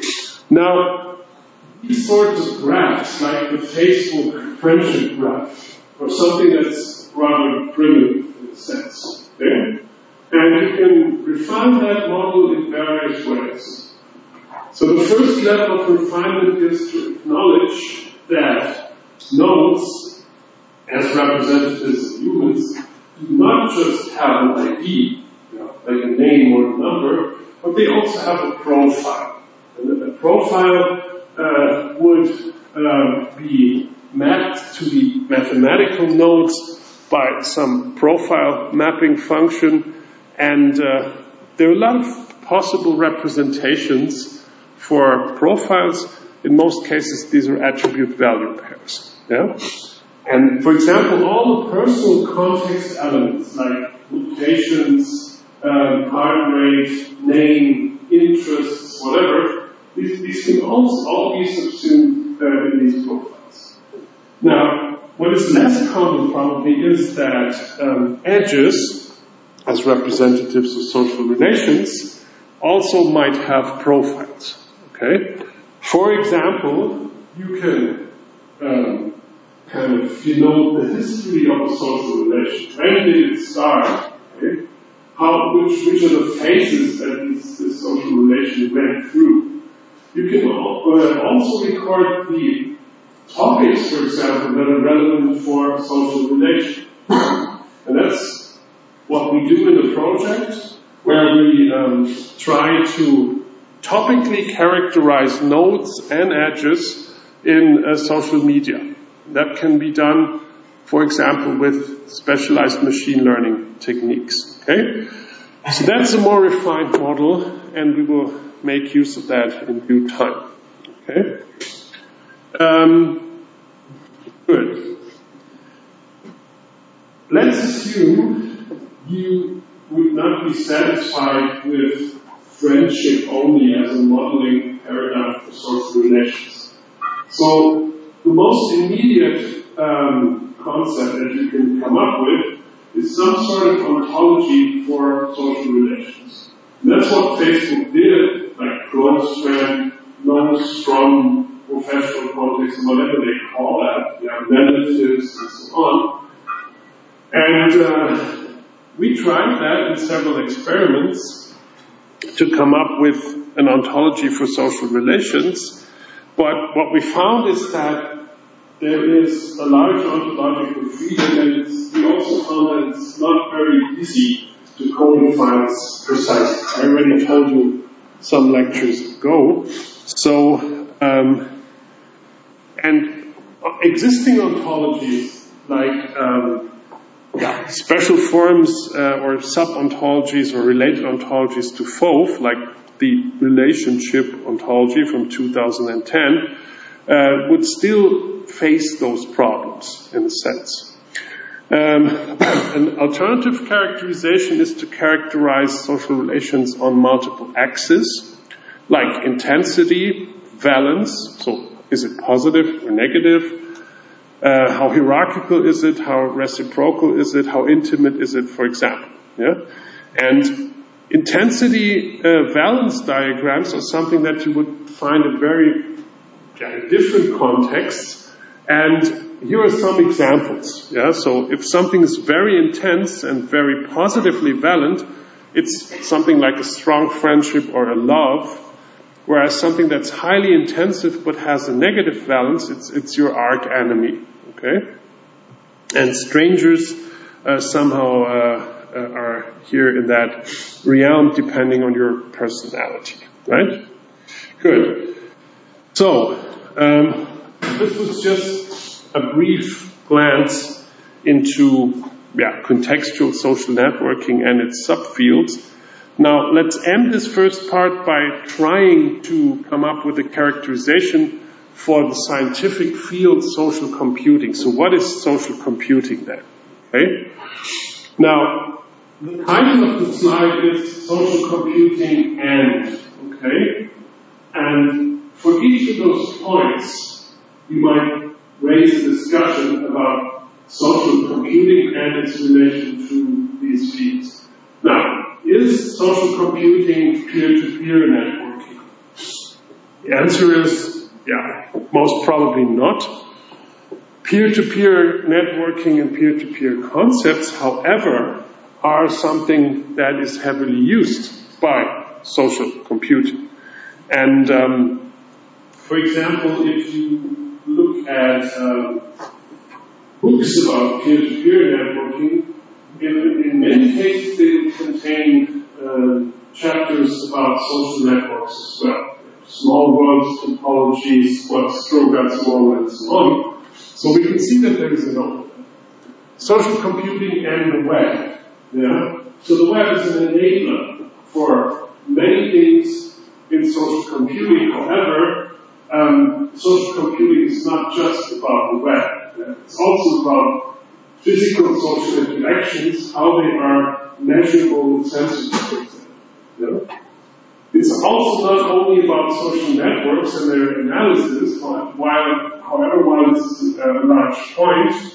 Now, these sorts of graphs, like the Facebook friendship graph, or something that's rather primitive in a sense. Okay? And you can refine that model in various ways. So the first level of refinement is to acknowledge that nodes, as representatives of humans, do not just have an I D, you know, like a name or a number, but they also have a profile. And a profile uh, would uh, be mapped to the mathematical nodes by some profile mapping function. And uh, there are a lot of possible representations for profiles. In most cases, these are attribute value pairs. Yeah? And for example, all the personal context elements like locations, um, heart rate, name, interests, whatever, these, these can also all be subsumed uh, in these profiles. Now, what is less common probably is that um, edges, as representatives of social relations, also might have profiles. Okay? For example, you can um, kind of denote the history of a social relation. When did it start? Okay? How, which, which are the phases that this, this social relation went through? You can uh, also record the topics, for example, that are relevant for a social relation. And what we do in the project, where we um, try to topically characterize nodes and edges in uh, social media. That can be done, for example, with specialized machine learning techniques. Okay? So that's a more refined model, and we will make use of that in due time. Okay? Um, good. Let's assume you would not be satisfied with friendship only as a modeling paradigm for social relations. So the most immediate um, concept that you can come up with is some sort of ontology for social relations. And that's what Facebook did, like close friend, no strong professional context, whatever they call that, you have relatives and so on. And uh, we tried that in several experiments to come up with an ontology for social relations. But what we found is that there is a large ontological freedom, and it's, we also found that it's not very easy to codify this precisely. I already told you some lectures ago. So, um, and existing ontologies like um, yeah, special forms uh, or sub-ontologies or related ontologies to F O F, like the relationship ontology from two thousand ten, uh, would still face those problems in a sense. Um, an alternative characterization is to characterize social relations on multiple axes, like intensity, valence, so is it positive or negative? Uh, how hierarchical is it? How reciprocal is it? How intimate is it, for example? Yeah? And intensity uh, valence diagrams are something that you would find in very yeah, different contexts. And here are some examples. Yeah? So if something is very intense and very positively valent, it's something like a strong friendship or a love. Whereas something that's highly intensive but has a negative valence, it's, it's your arch enemy, okay? And strangers uh, somehow uh, uh, are here in that realm depending on your personality, right? Good. So, um, this was just a brief glance into yeah, contextual social networking and its subfields. Now, let's end this first part by trying to come up with a characterization for the scientific field social computing. So what is social computing then? Okay? Now, the title of the slide is social computing and, okay? And for each of those points, you might raise a discussion about social computing and its relation to these fields. Now, is social computing peer-to-peer networking? The answer is, yeah, most probably not. Peer-to-peer networking and peer-to-peer concepts, however, are something that is heavily used by social computing. And, um, for example, if you look at um, books about peer-to-peer networking, In, in many cases, they contain uh, chapters about social networks as well. Small worlds, topologies, what Strogat's model, and so on. So we can see that there is an overlap. Social computing and the web. Yeah? So the web is an enabler for many things in social computing. However, um, social computing is not just about the web. Yeah? It's also about physical social interactions, how they are measurable and sensitive, for example. Yeah? It's also not only about social networks and their analysis, while, however, while this is a large point,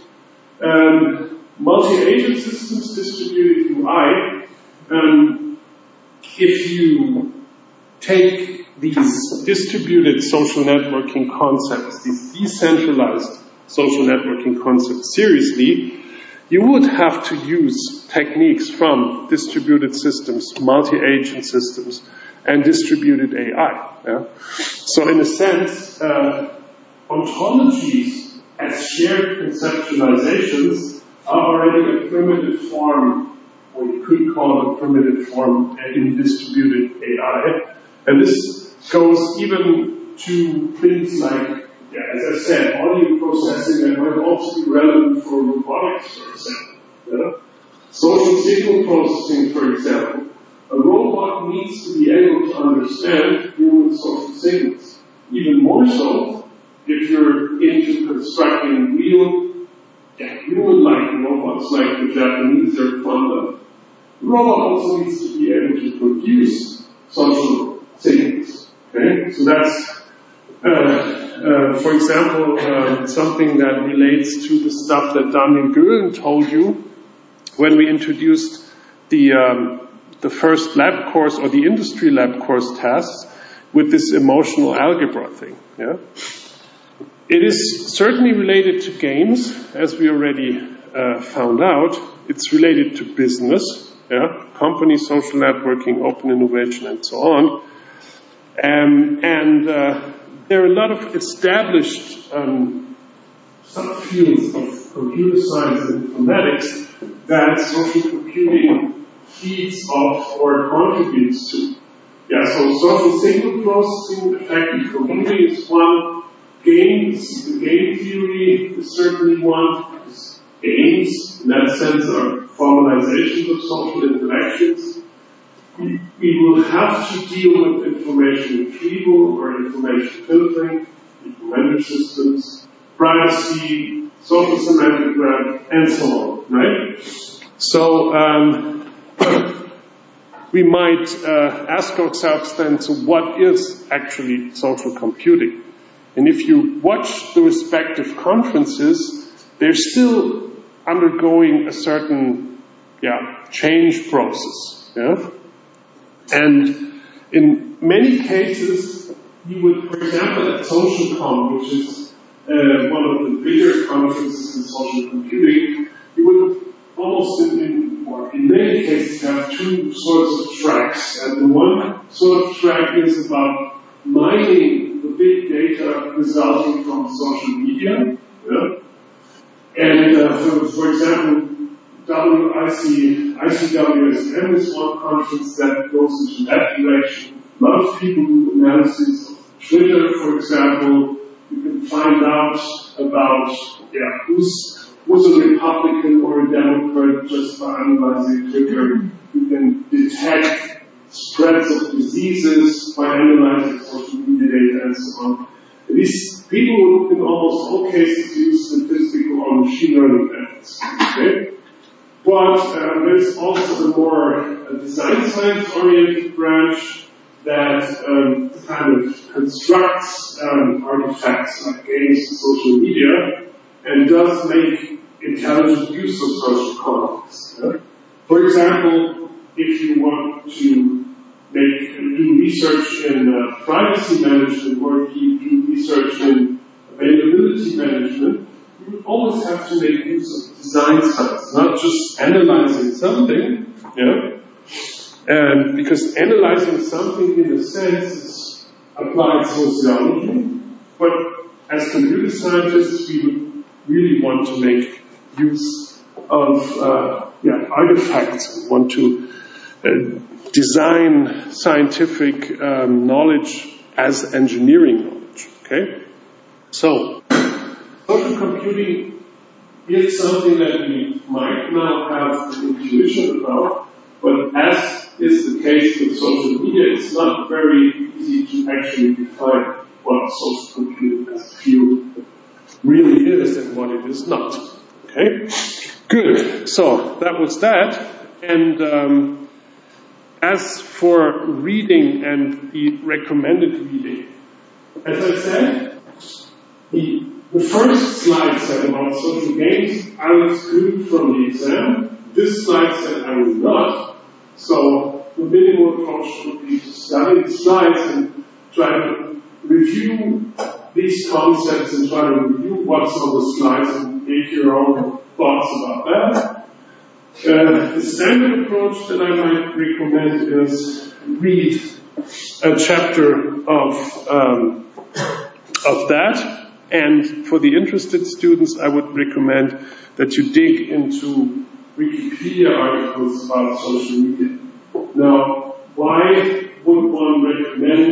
um, multi-agent systems, distributed U I, um, if you take these distributed social networking concepts, these decentralized social networking concepts seriously, you would have to use techniques from distributed systems, multi-agent systems, and distributed A I. Yeah? So in a sense, uh, ontologies as shared conceptualizations are already a primitive form, or you could call it a primitive form in distributed A I. And this goes even to things like, yeah, as I said, audio processing that might also be relevant for robotics, for example. Yeah? Social signal processing, for example. A robot needs to be able to understand human social signals. Even more so if you're into constructing real, yeah, human-like robots like the Japanese are fond of. The robot also needs to be able to produce social signals. Okay, so that's, uh, uh, for example, uh, something that relates to the stuff that Daniel Göhlen told you when we introduced the um, the first lab course or the industry lab course tasks with this emotional algebra thing. Yeah, it is certainly related to games, as we already uh, found out. It's related to business. Yeah, company, social networking, open innovation, and so on. Um, and uh, there are a lot of established um, subfields of computer science and informatics that social computing feeds off or contributes to. Yeah, so social signal processing, effective computing is one. Games, the game theory is certainly one. Games, in that sense, are formalizations of social interactions. We, we will have to deal with information retrieval or information filtering, recommender systems, privacy, social semantic graph, and so on, right? So, um, we might uh, ask ourselves then, so what is actually social computing? And if you watch the respective conferences, they're still undergoing a certain, yeah, change process, yeah? And in many cases, you would, for example, at SocialCon, which is uh, one of the bigger conferences in social computing, you would almost in, in, or in many cases have two sorts of tracks. And the one sort of track is about mining the big data resulting from social media. Yeah? And uh, for, for example, W I C, I C W S M is one conference that goes into that direction. A lot of people do analysis of Twitter, for example. You can find out about yeah, who's, who's a Republican or a Democrat just by analyzing Twitter. You can detect spreads of diseases by analyzing social media data and so on. And these people in almost all cases use statistical or machine learning methods. Okay? But uh, there's also a more uh, design science-oriented branch that um, kind of constructs um, artifacts like games and social media and does make intelligent use of social context. Yeah? For example, if you want to make do research in uh, privacy management or if you do research in availability management, you would always have to make use of design science, not just analyzing something, yeah? And because analyzing something in a sense is applied sociology, but as computer scientists, we would really want to make use of uh, yeah, artifacts and want to uh, design scientific um, knowledge as engineering knowledge, okay? So, social computing is something that we might now have an intuition about, but as is the case with social media, it's not very easy to actually define what social computing as a field really is and what it is not. Okay? Good. So, that was that. And um, as for reading and the recommended reading, as I said, the The first slide said about social games, I will exclude from the exam. This slide said I will not. So the minimal approach would be to study the slides and try to review these concepts and try to review what's on the slides and make your own thoughts about that. Uh, the standard approach that I might recommend is read a chapter of um, of that. And for the interested students, I would recommend that you dig into Wikipedia articles about social media. Now, why would one recommend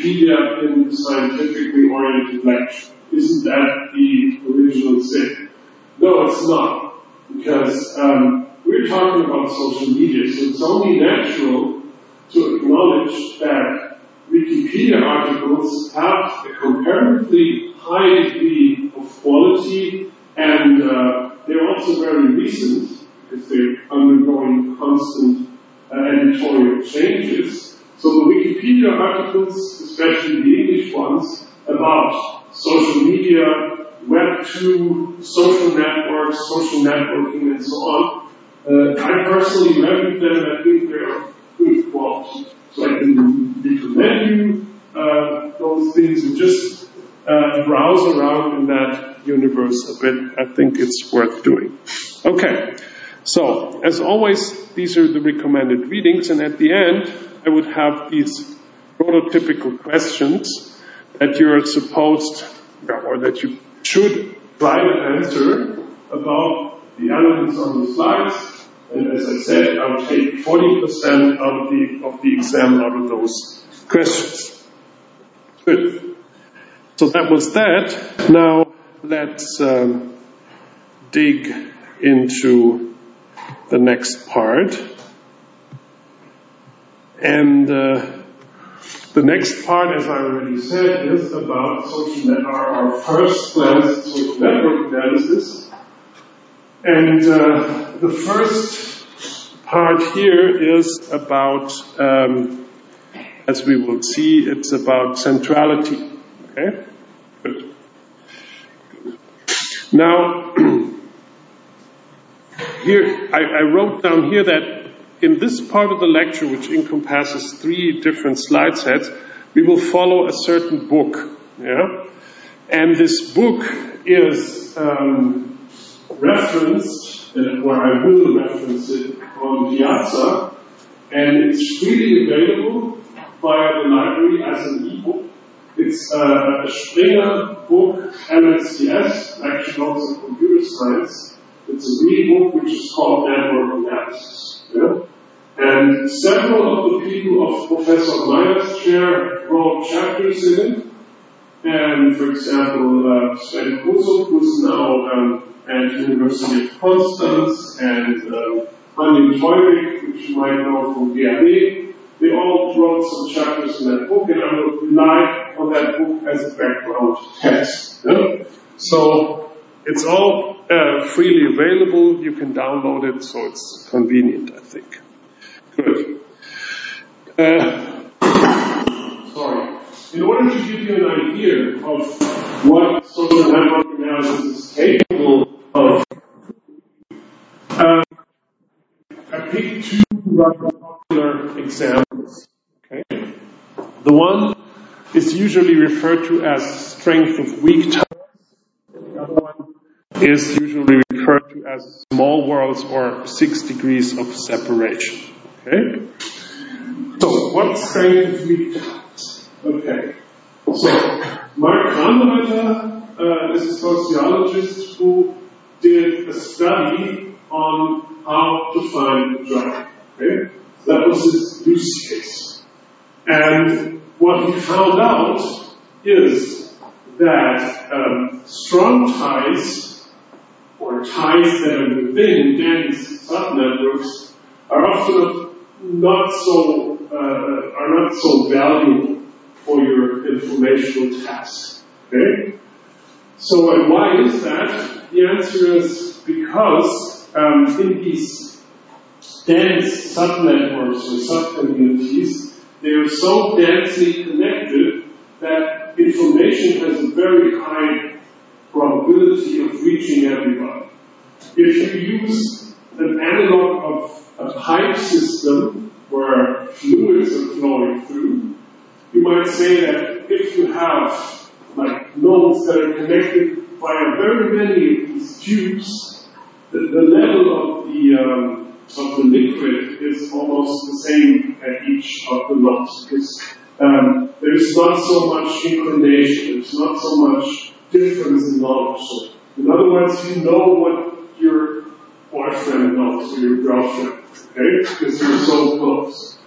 Wikipedia in scientifically oriented lecture. Isn't that the original sin? No, it's not. Because um, we're talking about social media, so it's only natural to acknowledge that Wikipedia articles have a comparatively high degree of quality, and uh, they're also very recent because they're undergoing constant uh, editorial changes. So the Wikipedia articles, especially the English ones, about social media, Web two, social networks, social networking, and so on, uh, I personally read them, and I think they're good quality. So I can recommend you uh, those things and just uh, browse around in that universe a bit. I think it's worth doing. Okay, so as always, these are the recommended readings, and at the end, I would have these prototypical questions that you're supposed, or that you should try to answer about the elements on the slides. And as I said, I'll take forty percent of the, of the exam out of those questions. Good. So that was that. Now let's um, dig into the next part. And uh, the next part, as I already said, is about social net- our, our first glance at social network analysis. And uh, the first part here is about, um, as we will see, it's about centrality. Okay? Good. Good. Now, here, I, I wrote down here that in this part of the lecture, which encompasses three different slide sets, we will follow a certain book. Yeah? And this book is um, referenced, uh, or I will reference it on Piazza, and it's freely available via the library as an ebook. It's uh, a Springer book, M S C S, Lecture Notes on Computer Science. It's a read book which is called Network Analysis. Yeah? And several of the people of Professor Meyer's chair wrote chapters in it. And for example, uh, Sven Kusuk, who's now um, at the University of Constance, and uh, Anja Teurig, which you might know from D R D, they all wrote some chapters in that book, and I will rely on that book as a background text. Yeah? So it's all uh, freely available. You can download it, so it's convenient, I think. Good. Uh, sorry. In order to give you an idea of what social network analysis is capable of, uh, I picked two rather popular examples. Okay. The one is usually referred to as strength of weak ties. The other one is usually referred to as small worlds or six degrees of separation. Okay? So, what's strength of weak ties? Okay. So, Mark Randewetter uh, is a sociologist who did a study on how to find a drug. Okay? That was his use case. And what he found out is that um, strong ties, or ties that are within dense subnetworks, are often not so uh, are not so valuable for your informational task. Okay? So, and why is that? The answer is because um, in these dense subnetworks or subcommunities, they are so densely connected that information has a very high probability of reaching everybody. If you use an analog of a pipe system where fluids are flowing through, you might say that if you have like nodes that are connected via very many of these tubes, the, the level of the um, of the liquid is almost the same at each of the nodes, because um, there's not so much inclination, there's not so much difference in knowledge. So, in other words, you know what your boyfriend knows or your girlfriend, okay? Because you're so close.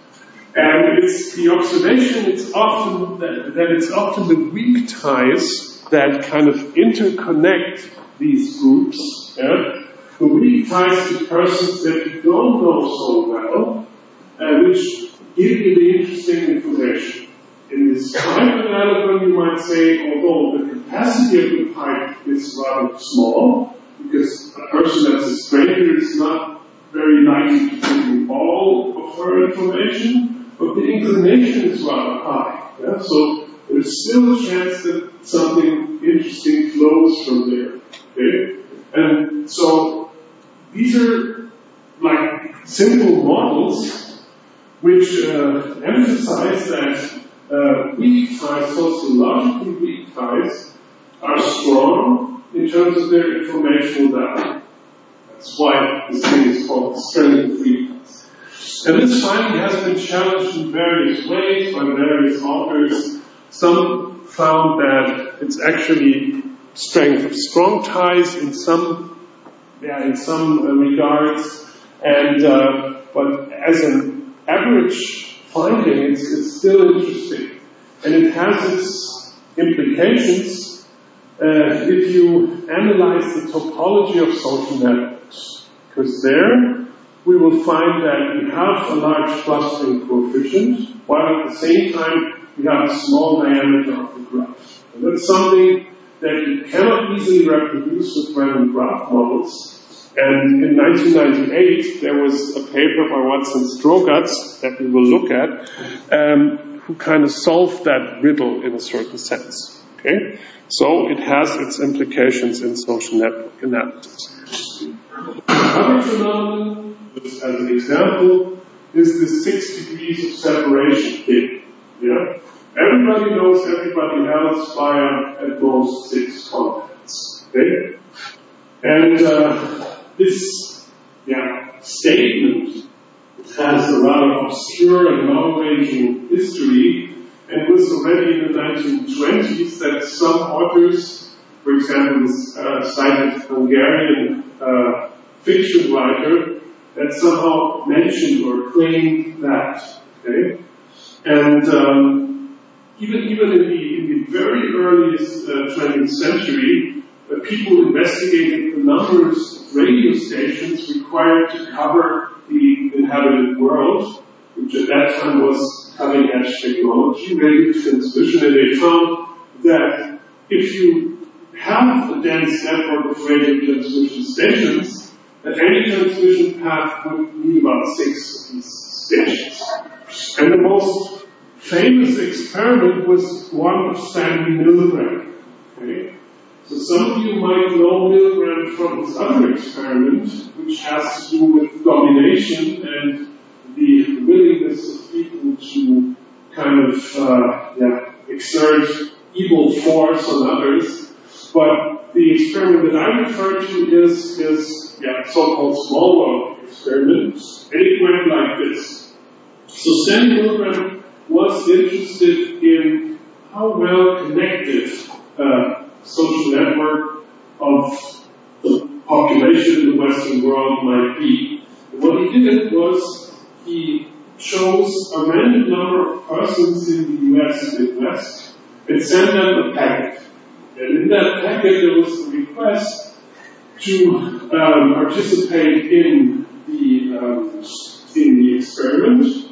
And it's the observation it's often that, that it's often the weak ties that kind of interconnect these groups. Yeah? The weak ties to persons that you don't know so well, uh, which give you the interesting information. In this pipe analogy, you might say, although the capacity of the pipe is rather small, because a person that's a stranger is not very likely to give you all of her information, but the inclination is rather high. Yeah? So there's still a chance that something interesting flows from there. Okay? And so these are like simple models which uh, emphasize that uh, weak ties, sociologically weak ties, are strong in terms of their informational value. That's why this thing is called strength of weak ties. And this finding has been challenged in various ways by various authors. Some found that it's actually strength of strong ties in some, yeah, in some uh, regards, and uh, but as an average finding, it's, it's still interesting, and it has its implications uh, if you analyze the topology of social networks, because there we will find that we have a large clustering coefficient, while at the same time we have a small diameter of the graph. And that's something that you cannot easily reproduce with random graph models. And in nineteen ninety-eight, there was a paper by Watson Strogatz that we will look at, um, who kind of solved that riddle in a certain sense. Okay, so it has its implications in social network analysis. Another phenomenon, just as an example, is the six degrees of separation thing. Yeah, everybody knows everybody else via at most six contacts. Okay, and uh, this yeah, statement has a rather obscure and long-ranging history, and was already in the nineteen twenties that some authors, for example, this uh, cited Hungarian uh, fiction writer, that somehow mentioned or claimed that. Okay, and um, even even in the in the very earliest uh, twentieth century, uh, people investigated the numbers of radio stations required to cover the inhabited world, which at that time was cutting-edge technology, radio transmission, and they found that if you have a dense network of radio transmission stations, that any transmission path would need about six of these stations. And the most famous experiment was one of Stanley Milgram. Okay? So some of you might know Milgram from his other experiment, which has to do with domination and the willingness of people to kind of uh, yeah, exert evil force on others. But the experiment that I refer to is is yeah, so-called small world experiment, and it went like this. So Stanley Milgram was interested in how well connected uh, social network of the population in the Western world might be. And what he did was he chose a random number of persons in the U S and Midwest and sent them a packet. And in that packet there was a request to um, participate in the um, in the experiment.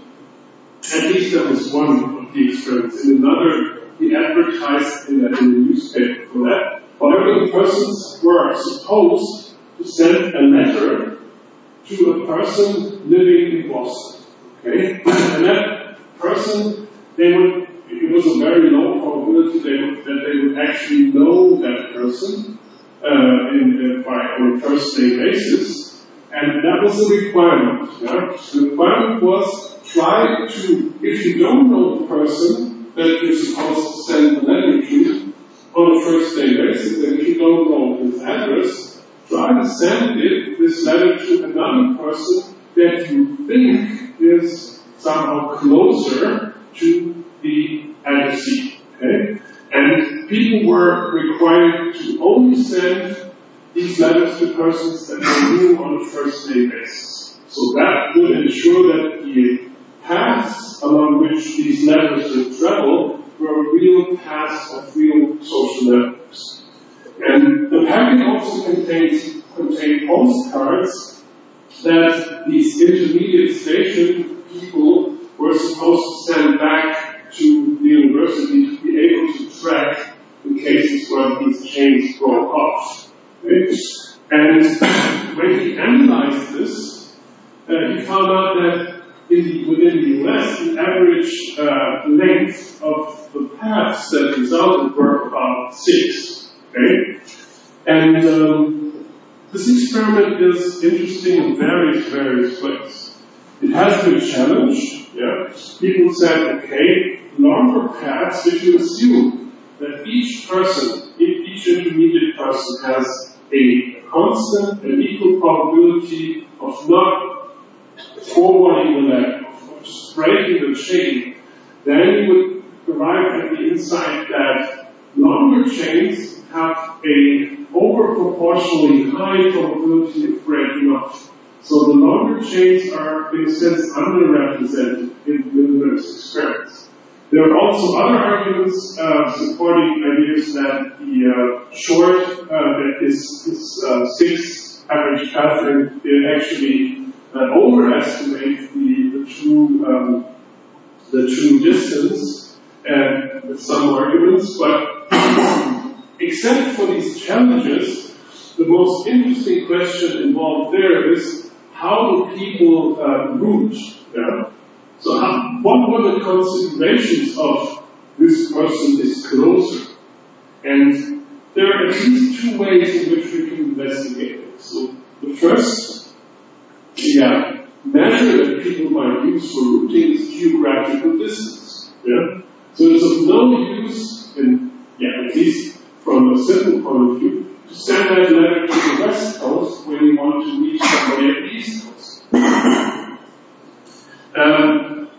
At least that was one of the experiments. In another, he advertised in a, in a newspaper for that. However, the persons were supposed to send a letter to a person living in Boston. Okay? And that person, they would, it was a very low probability they would, that they would actually know that person uh, in, uh, by, on a first day basis. And that was a requirement. Yeah? The requirement was try to, if you don't know the person that you're supposed to send the letter to on a first day basis, and if you don't know his address, try to send it, this letter to another person that you think is somehow closer to the addressee. Okay? And people were required to only send these letters to persons that they knew on a first day basis. So that would ensure that the paths along which these networks will travel were real paths of real social networks. And the packet also contained, contained postcards that these intermediate station people were supposed to send back to the university to be able to track the cases where these chains broke off. Okay? And when he analyzed this, uh, he found out that in the, within the U S, the average uh, length of the paths that resulted were about six. Okay? And um, this experiment is interesting in various, various ways. It has been challenged. Yeah. People said, okay, longer paths, if you assume that each person, each intermediate person has a constant and equal probability of not forwarding the leg, of just breaking the chain, then you would arrive at the insight that longer chains have a over proportionally high probability of breaking off. So the longer chains are, in a sense, underrepresented in Milner's experiments. There are also other arguments uh, supporting ideas that the uh, short, uh, that this, this uh, six average path length, they actually uh, overestimate the, the true um, the true distance, and with some arguments, but except for these challenges, the most interesting question involved there is how do people uh, route? Yeah? So how, what were the considerations of this person is closer? And there are at least two ways in which we can investigate it. So the first yeah, measure that people might use for routing is geographical distance. Yeah? So it's of no use, in, yeah, at least from a simple point of view, to send that letter to the West Coast when you want to reach somebody at the East Coast. um,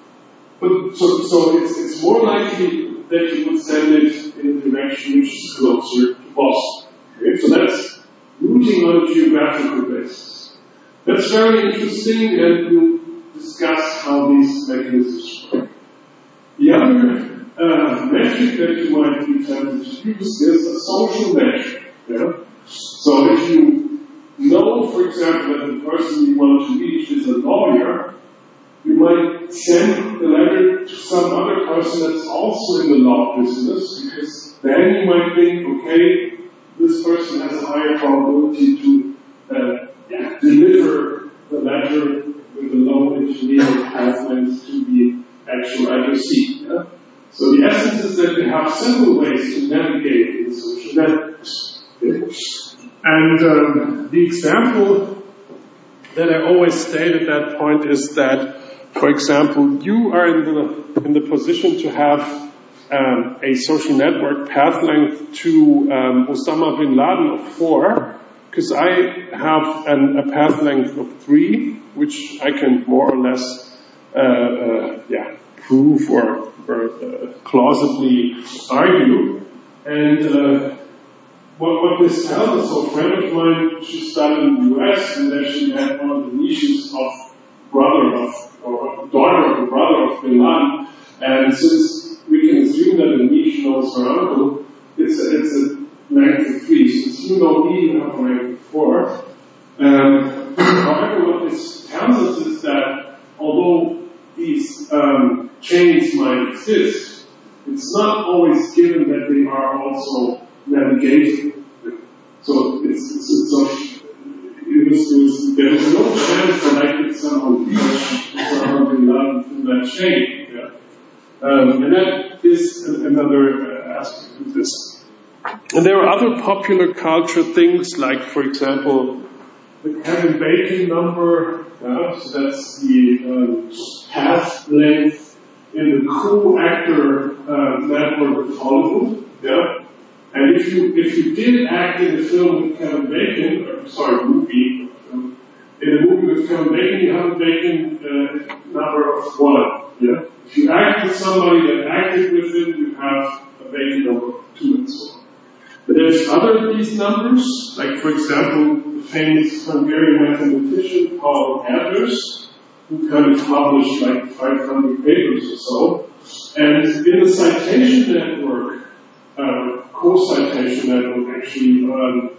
but so, so it's, it's more likely that you would send it in a direction which is closer to Boston. Okay? So that's routing on a geographical basis. That's very interesting, and we'll discuss how these mechanisms work. The other uh, metric that you might be tempted to use is a social metric. Yeah? So if you know, for example, that the person you want to reach is a lawyer, you might send the letter to some other person that's also in the law business, because then you might think, okay, this person has a higher probability to uh, yeah, deliver the letter with a low intermediate path length to the actual addressee. Yeah? So the essence is that we have several ways to navigate in social networks. Okay? And um, the example that I always state at that point is that, for example, you are in the in the position to have um, a social network path length to um, Osama bin Laden of four, because I have an, a path length of three, which I can more or less uh, uh, yeah prove or, or uh, plausibly argue. And uh, what, what this tells us, so a friend of mine, she studied in the U S, and then she had one of the niches of brother of, or daughter of the brother of bin Laden. And since we can assume that the niche knows her uncle, it's a, it's a length of three. Since you know me, you have a length of four. Um, however, what this tells us is that although these um, chains might exist, it's not always given that they are also navigatable. So it's, it's, it's a, it was, it was, there was no chance that I could somehow reach Osama bin Laden through that chain. Yeah? Um, and that is another uh, aspect of this. And there are other popular culture things, like, for example, the Kevin Bacon number. Yeah? So that's the um, path length in the cool actor uh, network of Hollywood. Yeah? And if you if you did act in a film with Kevin Bacon, or sorry, movie, um, in a movie with Kevin Bacon, you have a Bacon uh, number of one. Yeah. If you act with somebody that acted with him, you have a Bacon number of two and so on. But there's other of these numbers, like for example, the famous Hungarian mathematician Paul Adlers. who kind of published like five hundred papers or so. And in the citation network, uh, co-citation network actually, um,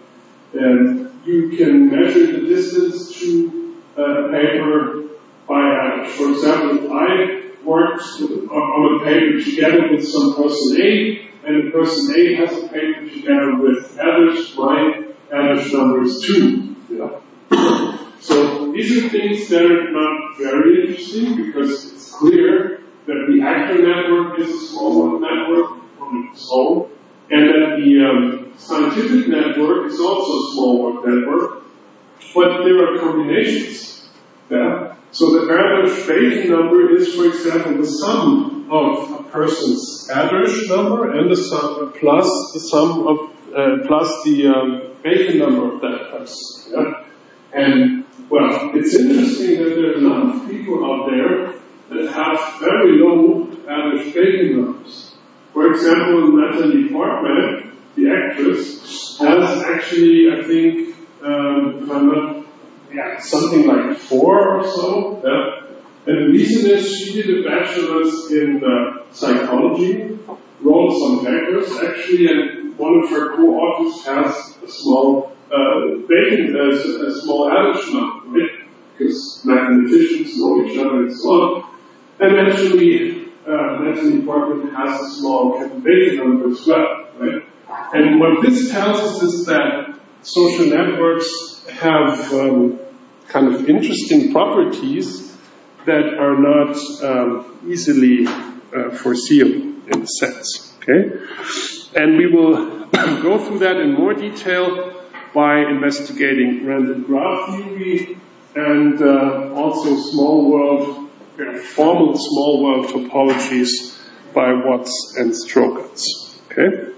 and you can measure the distance to a paper by average. For example, if I worked on a paper together with some person A, and the person A has a paper together with average, my average number is two. Yeah. So these are things that are not very interesting because it's clear that the actor network is a small network on its own, and that the um, scientific network is also a small network, but there are combinations. Yeah. So the average Bacon number is, for example, the sum of a person's average number and the sum plus the sum of uh, plus the um, Bacon number of that person. Yeah? And well, it's interesting that there are a lot of people out there that have very low average Bacon numbers. For example, Natalie Portman, the actress, has actually, I think, um, if I'm not, yeah, something like four or so. Yeah. And the reason is she did a bachelor's in uh, psychology, wrote some papers actually, and one of her co-authors has a small uh, Bacon, uh, a small average number, right? Because mathematicians know each other and so on. And actually, uh, Natalie Portman has a small Bacon number as well, right? And what this tells us is that social networks have um, kind of interesting properties that are not um, easily uh, foreseeable in a sense, okay? And we will go through that in more detail by investigating random graph theory and uh, also small world, you know, formal small world topologies by Watts and Strogatz, okay?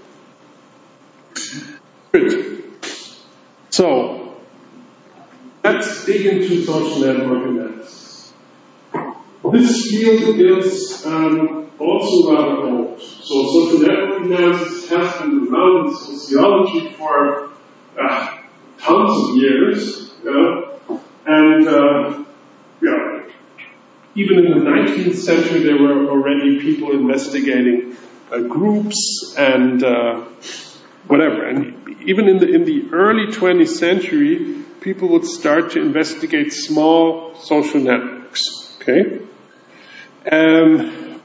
Good. So, let's dig into social network analysis. This field is um, also rather old. So social network analysis has been around in sociology for uh, tons of years. Yeah? And uh, yeah, even in the nineteenth century there were already people investigating uh, groups and uh, whatever. And even in the in the early twentieth century, people would start to investigate small social networks. Okay. Um,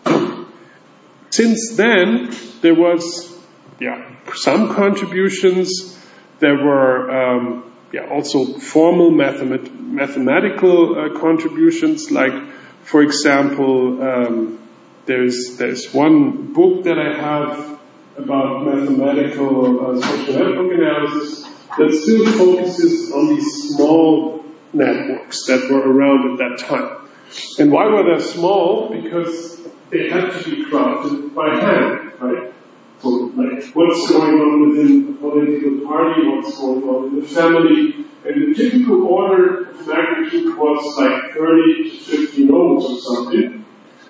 since then, there was yeah some contributions. There were um, yeah also formal mathemat- mathematical uh, contributions, like for example, um, there's there's one book that I have about mathematical uh, social network analysis that still focuses on these small networks that were around at that time. And why were they small? Because they had to be crafted by hand, right? So, like, what's going on within the political party, what's going on in the family, and the typical order of magnitude was like thirty to fifty nodes or something.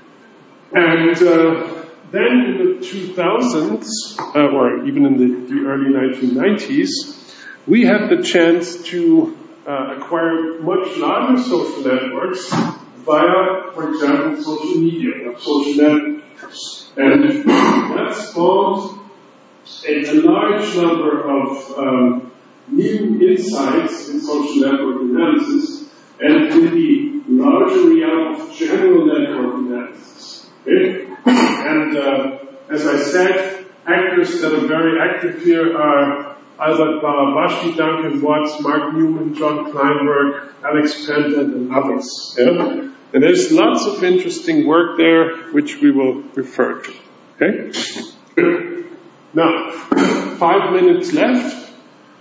And uh, then in the two thousands, uh, or even in the, the early nineteen nineties, we had the chance to uh, acquire much larger social networks via, for example, social media, or social networks. And that spawned a, a large number of um, new insights in social network analysis and in the larger realm of general network analysis. Okay? And uh, as I said, actors that are very active here are Albert Barabashi, Duncan Watts, Mark Newman, John Kleinberg, Alex Penton, and others. Yeah? And there's lots of interesting work there, which we will refer to. Okay? Good. Now, five minutes left.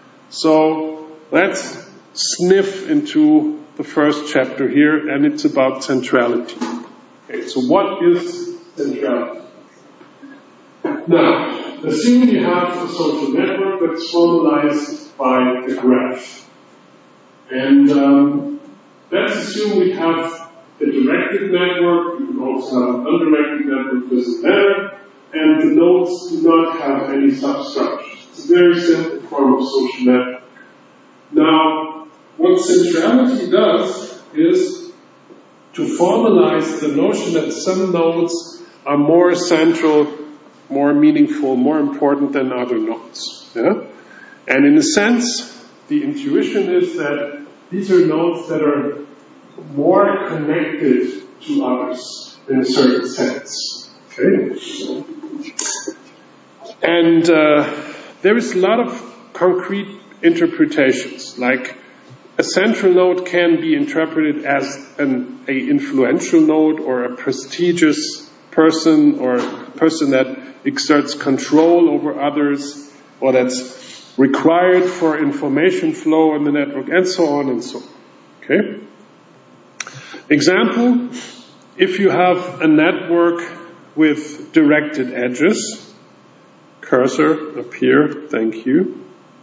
So let's sniff into the first chapter here, and it's about centrality. Okay, so what is centrality? Now, assume you have a social network that's formalized by a graph. And um, let's assume we have a directed network. You can also have an undirected network, doesn't matter. And the nodes do not have any substructures. It's a very simple form of social network. Now, what centrality does is to formalize the notion that some nodes are more central, more meaningful, more important than other nodes. Yeah? And in a sense, the intuition is that these are nodes that are more connected to others in a certain sense. Okay? And uh, there is a lot of concrete interpretations, like a central node can be interpreted as an a influential node or a prestigious person or a person that exerts control over others or that's required for information flow in the network and so on and so on. Okay? Example, if you have a network with directed edges, cursor up here, thank you.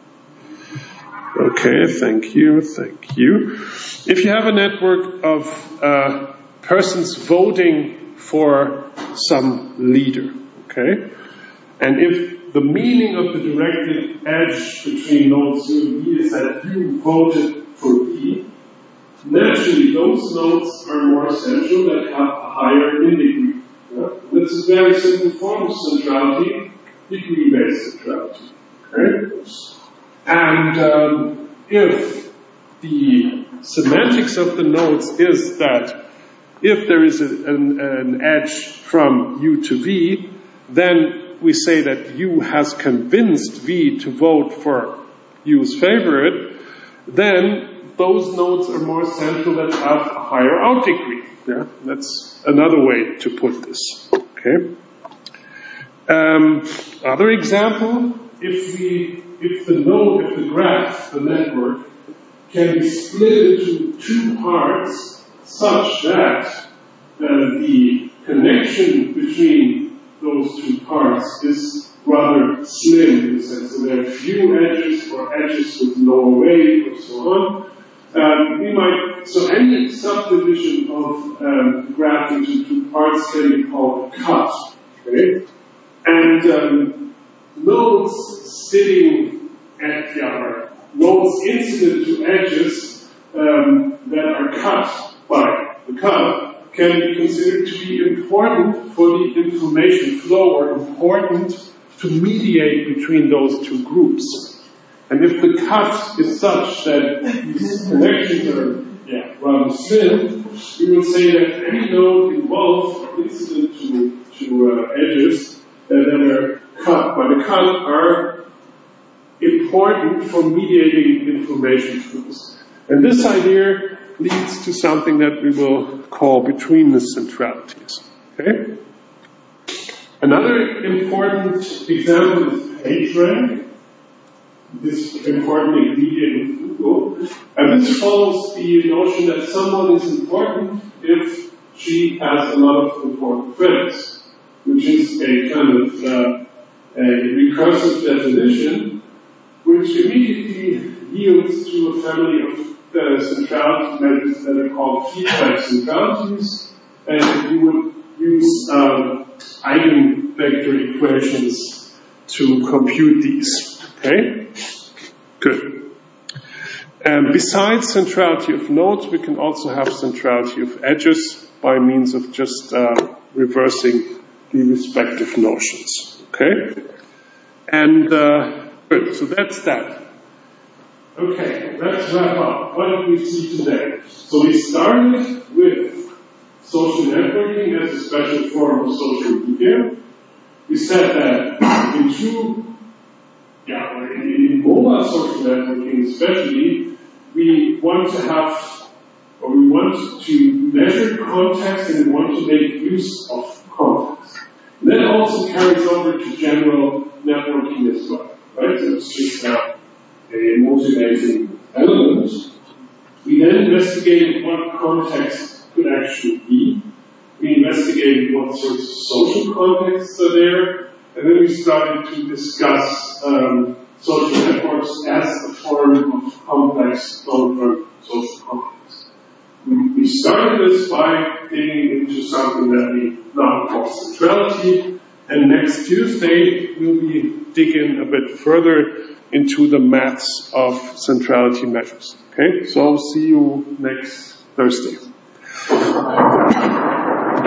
Okay, thank you, thank you. If you have a network of uh, persons voting for some leader, okay, and if the meaning of the directed edge between nodes U and V is that you voted for V, naturally those nodes are more central that have a higher in degree. Yeah? That's a very simple form of centrality, degree-based centrality. Okay? And um, if the semantics of the nodes is that if there is a, an, an edge from U to V, then we say that U has convinced V to vote for U's favorite, then those nodes are more central that have a higher out degree. Yeah? That's another way to put this. Okay. Um, other example, if we, if the node, if the graph, the network, can be split into two parts such that uh, the connection between those two parts is rather slim in the sense that there are few edges or edges with lower weight or so on. Um, we might, so any subdivision of um, the graph into two parts can be called a cut. Okay? And um, nodes sitting at the other, nodes incident to edges um, that are cut by the cut can be considered to be important for the information flow or important to mediate between those two groups. And if the cut is such that these connections are yeah, rather slim, we would say that any node involved incident to, to uh, edges that are cut by the cut are important for mediating information flows. And this idea leads to something that we will call betweenness centralities. Okay? Another important example is PageRank, this important ingredient in Google. And this follows the notion that someone is important if she has a lot of important friends, which is a kind of uh, a recursive definition, which immediately yields to a family of uh, centrality measures that are called feedback centralities, and you would use um, eigenvector equations to compute these. Okay? Good. And besides centrality of nodes, we can also have centrality of edges by means of just uh, reversing the respective notions. Okay? And uh, good, so that's that. Okay, let's wrap up. What did we see today? So we started with social networking as a special form of social media. We said that in two, yeah, in, in mobile social networking especially, we want to have, or we want to measure context and we want to make use of context. And that also carries over to general networking as well, right? So it's just uh, a motivating element. We then investigated what context could actually be. We investigated what sorts of social contexts are there, and then we started to discuss um, social networks as a form of complex long-term social contexts. We started this by digging into something that we now call centrality, and next Tuesday we'll be digging a bit further into the maths of centrality measures. Okay, so I'll see you next Thursday.